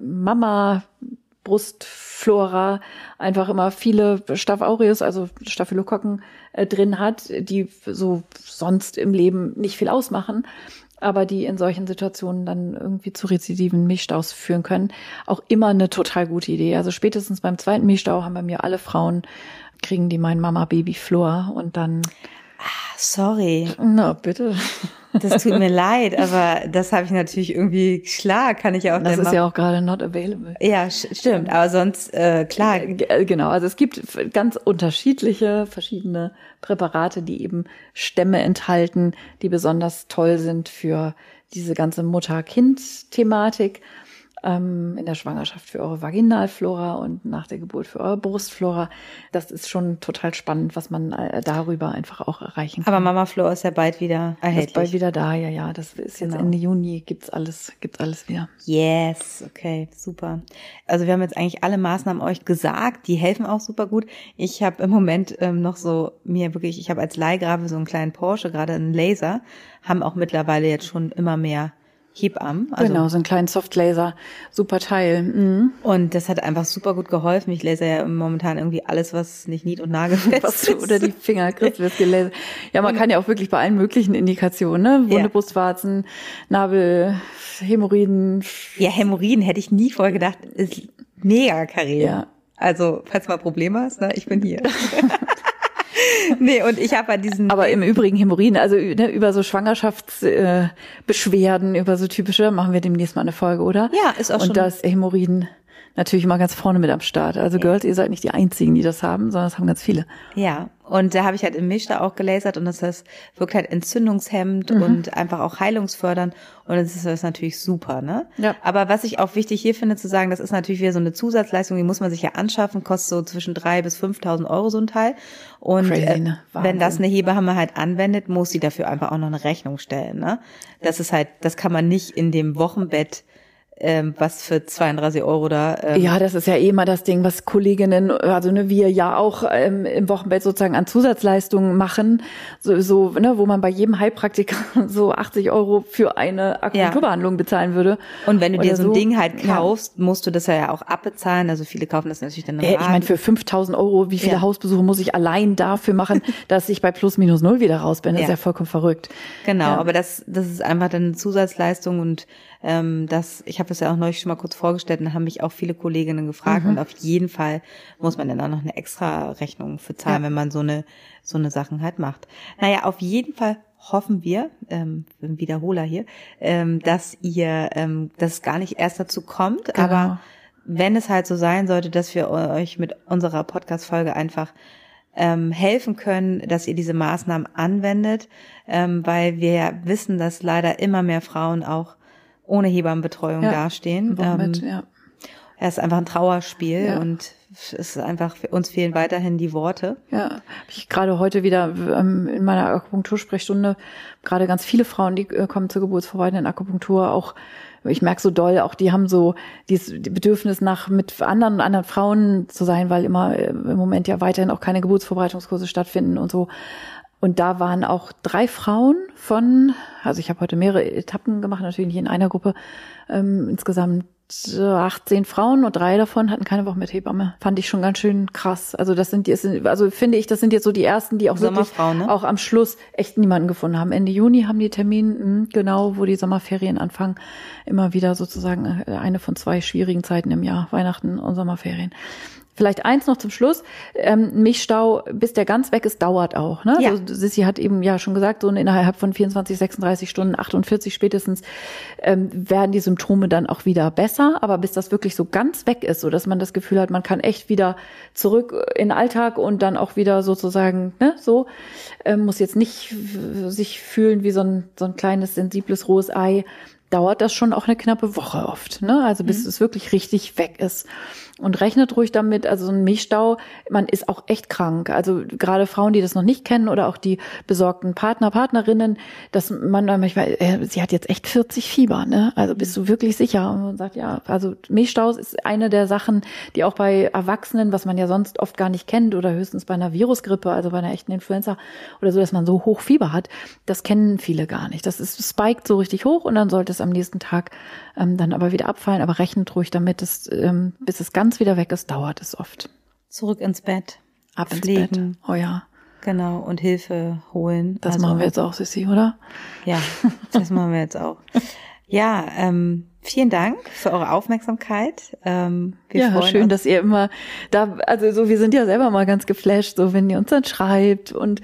Mama-Brustflora einfach immer viele Staph aureus, also Staphylokokken drin hat, die so sonst im Leben nicht viel ausmachen, aber die in solchen Situationen dann irgendwie zu rezidiven Milchstaus führen können, auch immer eine total gute Idee. Also spätestens beim 2. Milchstau haben bei mir alle Frauen, kriegen die mein Mama-Baby-Flor und dann... Sorry. Na, bitte. Das tut mir leid, aber das habe ich natürlich irgendwie, klar, kann ich ja auch. Das ist ja auch gerade not available. Ja, stimmt, aber sonst, klar. Genau, also es gibt ganz unterschiedliche, verschiedene Präparate, die eben Stämme enthalten, die besonders toll sind für diese ganze Mutter-Kind-Thematik. In der Schwangerschaft für eure Vaginalflora und nach der Geburt für eure Brustflora. Das ist schon total spannend, was man darüber einfach auch erreichen kann. Aber Mama Flora ist ja bald wieder erhältlich. Ist bald wieder da, ja. Das ist jetzt Ende Juni, gibt's alles wieder. Yes, okay, super. Also wir haben jetzt eigentlich alle Maßnahmen euch gesagt, die helfen auch super gut. Ich habe im Moment noch so ich habe als Leihgabe so einen kleinen Porsche, gerade einen Laser, haben auch mittlerweile jetzt schon immer mehr Hebammen. Also genau, so einen kleinen Softlaser, super Teil. Mhm. Und das hat einfach super gut geholfen. Ich laser ja momentan irgendwie alles, was nicht nied- und nagelfest ist. Oder die Finger kriegst du gelasert. Ja, man kann ja auch wirklich bei allen möglichen Indikationen, ne? Wunde, Brustwarzen, Nabel, Hämorrhoiden. Ja, Hämorrhoiden hätte ich nie vorher gedacht, ist mega Karriere. Ja. Also, falls du mal Probleme hast, ne, ich bin hier. Nee, und ich habe bei diesen... Aber im Übrigen Hämorrhoiden, also über so Schwangerschaftsbeschwerden, über so typische, machen wir demnächst mal eine Folge, oder? Ja, ist auch schon. Und da ist Hämorrhoiden natürlich mal ganz vorne mit am Start. Also Girls, ihr seid nicht die Einzigen, die das haben, sondern das haben ganz viele. Ja, und da habe ich halt im Milchstau auch gelasert und das wirkt halt entzündungshemmend und einfach auch heilungsfördernd und das ist das natürlich super, ne? Ja. Aber was ich auch wichtig hier finde zu sagen, das ist natürlich wieder so eine Zusatzleistung, die muss man sich ja anschaffen, kostet so zwischen 3.000 bis 5.000 Euro so ein Teil und Crazy, ne? Wenn das eine Hebamme halt anwendet, muss sie dafür einfach auch noch eine Rechnung stellen, ne? Das ist halt, das kann man nicht in dem Wochenbett was für 32 Euro da. Ja, das ist ja eh immer das Ding, was Kolleginnen, also wir ja auch im Wochenbett sozusagen an Zusatzleistungen machen, so wo man bei jedem Heilpraktiker so 80 Euro für eine Akupunkturbehandlung bezahlen würde. Und wenn du dir so ein Ding halt kaufst, musst du das ja auch abbezahlen. Also viele kaufen das natürlich dann im Ich meine, für 5.000 Euro, wie viele Hausbesuche muss ich allein dafür machen, dass ich bei plus minus null wieder raus bin? Das ist ja vollkommen verrückt. Genau, aber das ist einfach dann eine Zusatzleistung und ich habe das ja auch neulich schon mal kurz vorgestellt und da haben mich auch viele Kolleginnen gefragt und auf jeden Fall muss man dann auch noch eine extra Rechnung für zahlen, wenn man so eine Sachen halt macht. Naja, auf jeden Fall hoffen wir, ein Wiederholer hier, dass es gar nicht erst dazu kommt, genau. Aber wenn es halt so sein sollte, dass wir euch mit unserer Podcast-Folge einfach helfen können, dass ihr diese Maßnahmen anwendet, weil wir ja wissen, dass leider immer mehr Frauen auch ohne Hebammenbetreuung dastehen. Es ist einfach ein Trauerspiel und es ist einfach, für uns fehlen weiterhin die Worte. Ja, habe ich gerade heute wieder in meiner Akupunktursprechstunde gerade ganz viele Frauen, die kommen zur geburtsvorbereitenden Akupunktur, auch ich merke so doll, auch die haben so dieses Bedürfnis mit anderen Frauen zu sein, weil immer im Moment ja weiterhin auch keine Geburtsvorbereitungskurse stattfinden und so. Und da waren auch 3 Frauen also ich habe heute mehrere Etappen gemacht, natürlich nicht in einer Gruppe, insgesamt 18 Frauen und 3 davon hatten keine Woche mit Hebamme. Fand ich schon ganz schön krass. Also finde ich, das sind jetzt so die ersten, die auch wirklich auch am Schluss echt niemanden gefunden haben. Ende Juni haben die Termin, genau, wo die Sommerferien anfangen. Immer wieder sozusagen eine von 2 schwierigen Zeiten im Jahr, Weihnachten und Sommerferien. Vielleicht eins noch zum Schluss. Milchstau, bis der ganz weg ist, dauert auch. Ne? Ja. Also Sissi hat eben ja schon gesagt, so innerhalb von 24, 36 Stunden, 48 spätestens, werden die Symptome dann auch wieder besser. Aber bis das wirklich so ganz weg ist, so dass man das Gefühl hat, man kann echt wieder zurück in den Alltag und dann auch wieder sozusagen, ne, so, muss jetzt nicht sich fühlen wie so ein kleines, sensibles, rohes Ei, dauert das schon auch eine knappe Woche oft, ne? Also bis es wirklich richtig weg ist. Und rechnet ruhig damit, also so ein Milchstau, man ist auch echt krank. Also gerade Frauen, die das noch nicht kennen oder auch die besorgten Partnerinnen, dass man dann manchmal, sie hat jetzt echt 40 Fieber, ne? Also bist du wirklich sicher? Und man sagt, ja, also Milchstau ist eine der Sachen, die auch bei Erwachsenen, was man ja sonst oft gar nicht kennt oder höchstens bei einer Virusgrippe, also bei einer echten Influenza oder so, dass man so hoch Fieber hat, das kennen viele gar nicht. Das spiked so richtig hoch und dann sollte es am nächsten Tag dann aber wieder abfallen. Aber rechnet ruhig damit, bis es ganz wieder weg ist, dauert es oft. Zurück ins Bett. Ab ins Pflegen. Bett. Oh ja. Genau, und Hilfe holen. Das machen wir jetzt auch, Sissi, oder? Ja, das machen wir jetzt auch. Ja, vielen Dank für eure Aufmerksamkeit. Wir freuen schön, uns. dass ihr immer da, also so, wir sind ja selber mal ganz geflasht, so wenn ihr uns dann schreibt und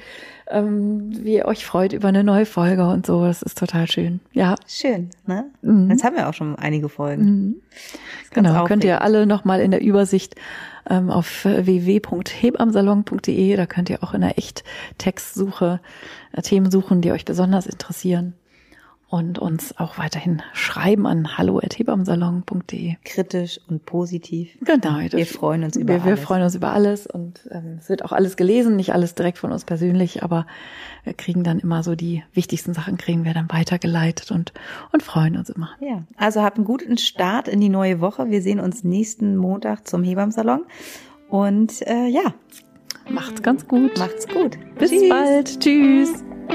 wie ihr euch freut über eine neue Folge und so. Das ist total schön. Ja. Schön, ne? Mhm. Jetzt haben wir auch schon einige Folgen. Mhm. Genau, könnt ihr alle nochmal in der Übersicht auf www.hebamsalon.de, da könnt ihr auch in der Echt-Textsuche Themen suchen, die euch besonders interessieren. Und uns auch weiterhin schreiben an hallo@hebamsalon.de. Kritisch und positiv. Genau. Wir freuen uns über alles. Wir freuen uns über alles und es wird auch alles gelesen, nicht alles direkt von uns persönlich, aber wir kriegen dann immer so die wichtigsten Sachen, kriegen wir dann weitergeleitet und freuen uns immer. Ja, also habt einen guten Start in die neue Woche. Wir sehen uns nächsten Montag zum Hebamsalon und ja. Macht's ganz gut. Macht's gut. Bis bald. Tschüss.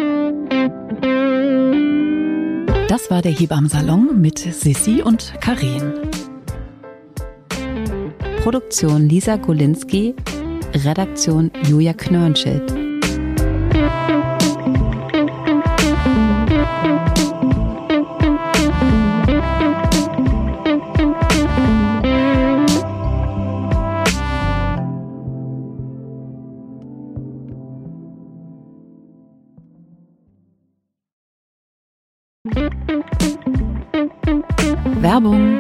Das war der Hebammensalon mit Sissi und Karin. Produktion Lisa Golinski, Redaktion Julia Knörnschild. Werbung.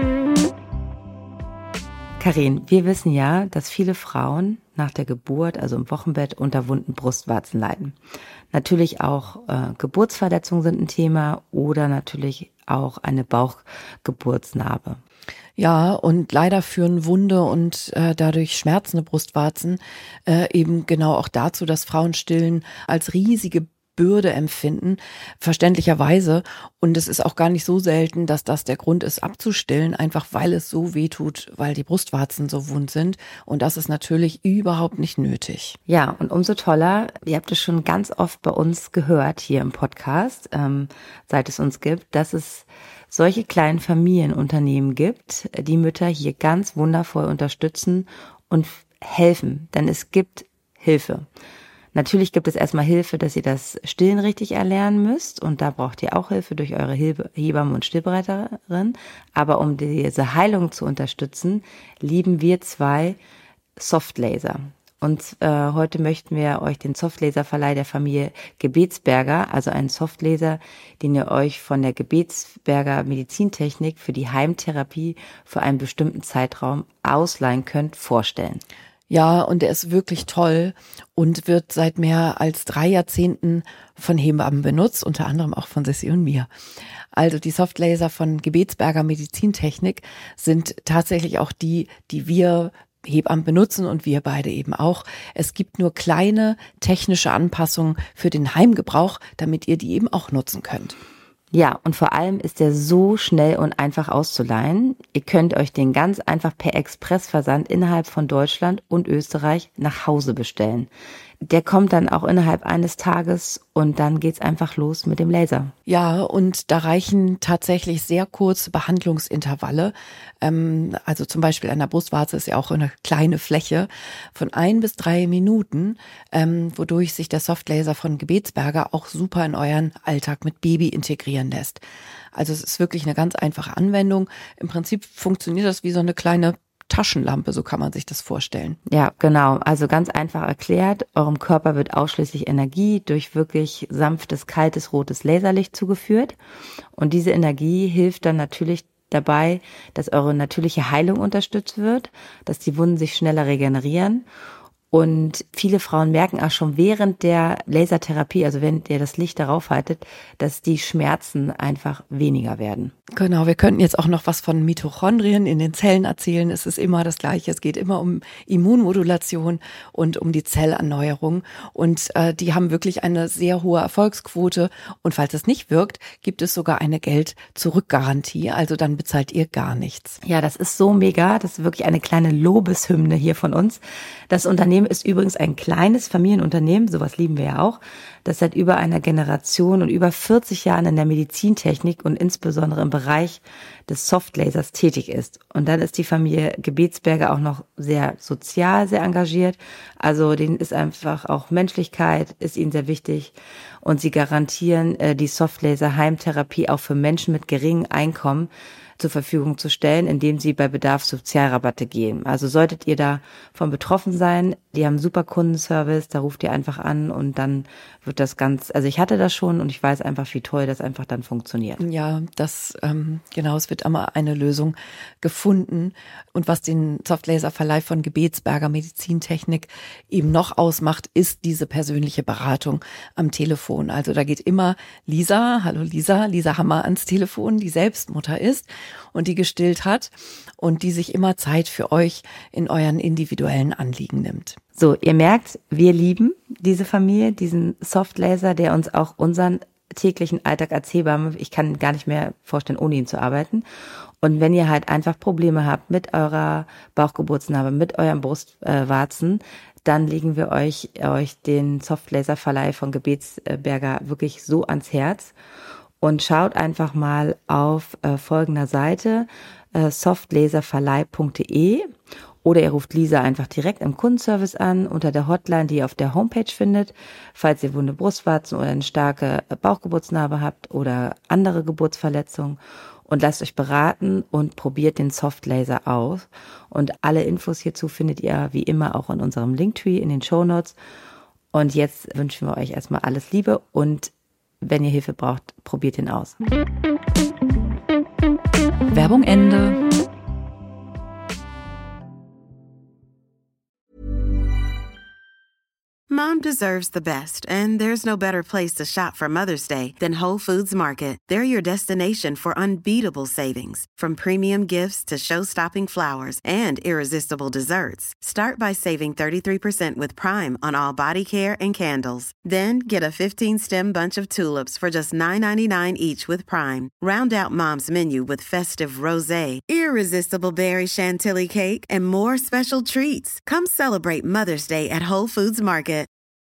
Karin, wir wissen ja, dass viele Frauen nach der Geburt, also im Wochenbett, unter wunden Brustwarzen leiden. Natürlich auch Geburtsverletzungen sind ein Thema oder natürlich auch eine Bauchgeburtsnarbe. Ja, und leider führen wunde und dadurch schmerzende Brustwarzen eben genau auch dazu, dass Frauen Stillen als riesige Bürde empfinden, verständlicherweise. Und es ist auch gar nicht so selten, dass das der Grund ist, abzustillen, einfach weil es so weh tut, weil die Brustwarzen so wund sind. Und das ist natürlich überhaupt nicht nötig. Ja, und umso toller, ihr habt es schon ganz oft bei uns gehört hier im Podcast, seit es uns gibt, dass es solche kleinen Familienunternehmen gibt, die Mütter hier ganz wundervoll unterstützen und helfen, denn es gibt Hilfe. Natürlich gibt es erstmal Hilfe, dass ihr das Stillen richtig erlernen müsst und da braucht ihr auch Hilfe durch eure Hebamme und Stillberaterin. Aber um diese Heilung zu unterstützen, lieben wir 2 Softlaser. Und heute möchten wir euch den Softlaserverleih der Familie Gebetsberger, also einen Softlaser, den ihr euch von der Gebetsberger Medizintechnik für die Heimtherapie für einen bestimmten Zeitraum ausleihen könnt, vorstellen. Ja, und er ist wirklich toll und wird seit mehr als 3 Jahrzehnten von Hebammen benutzt, unter anderem auch von Sissi und mir. Also die Softlaser von Gebetsberger Medizintechnik sind tatsächlich auch die wir Hebammen benutzen und wir beide eben auch. Es gibt nur kleine technische Anpassungen für den Heimgebrauch, damit ihr die eben auch nutzen könnt. Ja, und vor allem ist der so schnell und einfach auszuleihen. Ihr könnt euch den ganz einfach per Expressversand innerhalb von Deutschland und Österreich nach Hause bestellen. Der kommt dann auch innerhalb eines Tages und dann geht's einfach los mit dem Laser. Ja, und da reichen tatsächlich sehr kurze Behandlungsintervalle. Also zum Beispiel an der Brustwarze ist ja auch eine kleine Fläche von 1 bis 3 Minuten, wodurch sich der Softlaser von Gebetsberger auch super in euren Alltag mit Baby integrieren lässt. Also es ist wirklich eine ganz einfache Anwendung. Im Prinzip funktioniert das wie so eine kleine Taschenlampe, so kann man sich das vorstellen. Ja, genau. Also ganz einfach erklärt, eurem Körper wird ausschließlich Energie durch wirklich sanftes, kaltes, rotes Laserlicht zugeführt. Und diese Energie hilft dann natürlich dabei, dass eure natürliche Heilung unterstützt wird, dass die Wunden sich schneller regenerieren. Und viele Frauen merken auch schon während der Lasertherapie, also wenn ihr das Licht darauf haltet, dass die Schmerzen einfach weniger werden. Genau, wir könnten jetzt auch noch was von Mitochondrien in den Zellen erzählen. Es ist immer das Gleiche. Es geht immer um Immunmodulation und um die Zellerneuerung. Und die haben wirklich eine sehr hohe Erfolgsquote. Und falls es nicht wirkt, gibt es sogar eine Geld-Zurück-Garantie. Also dann bezahlt ihr gar nichts. Ja, das ist so mega. Das ist wirklich eine kleine Lobeshymne hier von uns. Das Unternehmen ist übrigens ein kleines Familienunternehmen. Sowas lieben wir ja auch. Das seit über einer Generation und über 40 Jahren in der Medizintechnik und insbesondere im Bereich des Softlasers tätig ist. Und dann ist die Familie Gebetsberger auch noch sehr sozial, sehr engagiert. Also denen ist einfach auch Menschlichkeit, ist ihnen sehr wichtig. Und sie garantieren die Softlaser-Heimtherapie auch für Menschen mit geringem Einkommen zur Verfügung zu stellen, indem sie bei Bedarf Sozialrabatte geben. Also solltet ihr davon betroffen sein, die haben super Kundenservice, da ruft ihr einfach an und dann wird das also ich hatte das schon und ich weiß einfach, wie toll das einfach dann funktioniert. Ja, genau, es wird immer eine Lösung gefunden. Und was den Softlaser-Verleih von Gebetsberger Medizintechnik eben noch ausmacht, ist diese persönliche Beratung am Telefon. Also da geht immer Lisa Hammer ans Telefon, die selbst Mutter ist und die gestillt hat und die sich immer Zeit für euch in euren individuellen Anliegen nimmt. So, ihr merkt, wir lieben diese Familie, diesen Softlaser, der uns auch unseren täglichen Alltag als Hebamme, ich kann gar nicht mehr vorstellen, ohne ihn zu arbeiten. Und wenn ihr halt einfach Probleme habt mit eurer Bauchgeburtsnarbe, mit euren Brustwarzen, dann legen wir euch den Softlaser-Verleih von Gebetsberger wirklich so ans Herz. Und schaut einfach mal auf folgender Seite, softlaserverleih.de, oder ihr ruft Lisa einfach direkt im Kundenservice an unter der Hotline, die ihr auf der Homepage findet, falls ihr wunde Brustwarzen oder eine starke Bauchgeburtsnarbe habt oder andere Geburtsverletzungen, und lasst euch beraten und probiert den Softlaser aus. Und alle Infos hierzu findet ihr wie immer auch in unserem Linktree in den Shownotes. Und jetzt wünschen wir euch erstmal alles Liebe und wenn ihr Hilfe braucht, probiert ihn aus. Werbung Ende. Mom deserves the best, and there's no better place to shop for Mother's Day than Whole Foods Market. They're your destination for unbeatable savings, from premium gifts to show-stopping flowers and irresistible desserts. Start by saving 33% with Prime on all body care and candles. Then get a 15-stem bunch of tulips for just $9.99 each with Prime. Round out Mom's menu with festive rosé, irresistible berry chantilly cake, and more special treats. Come celebrate Mother's Day at Whole Foods Market.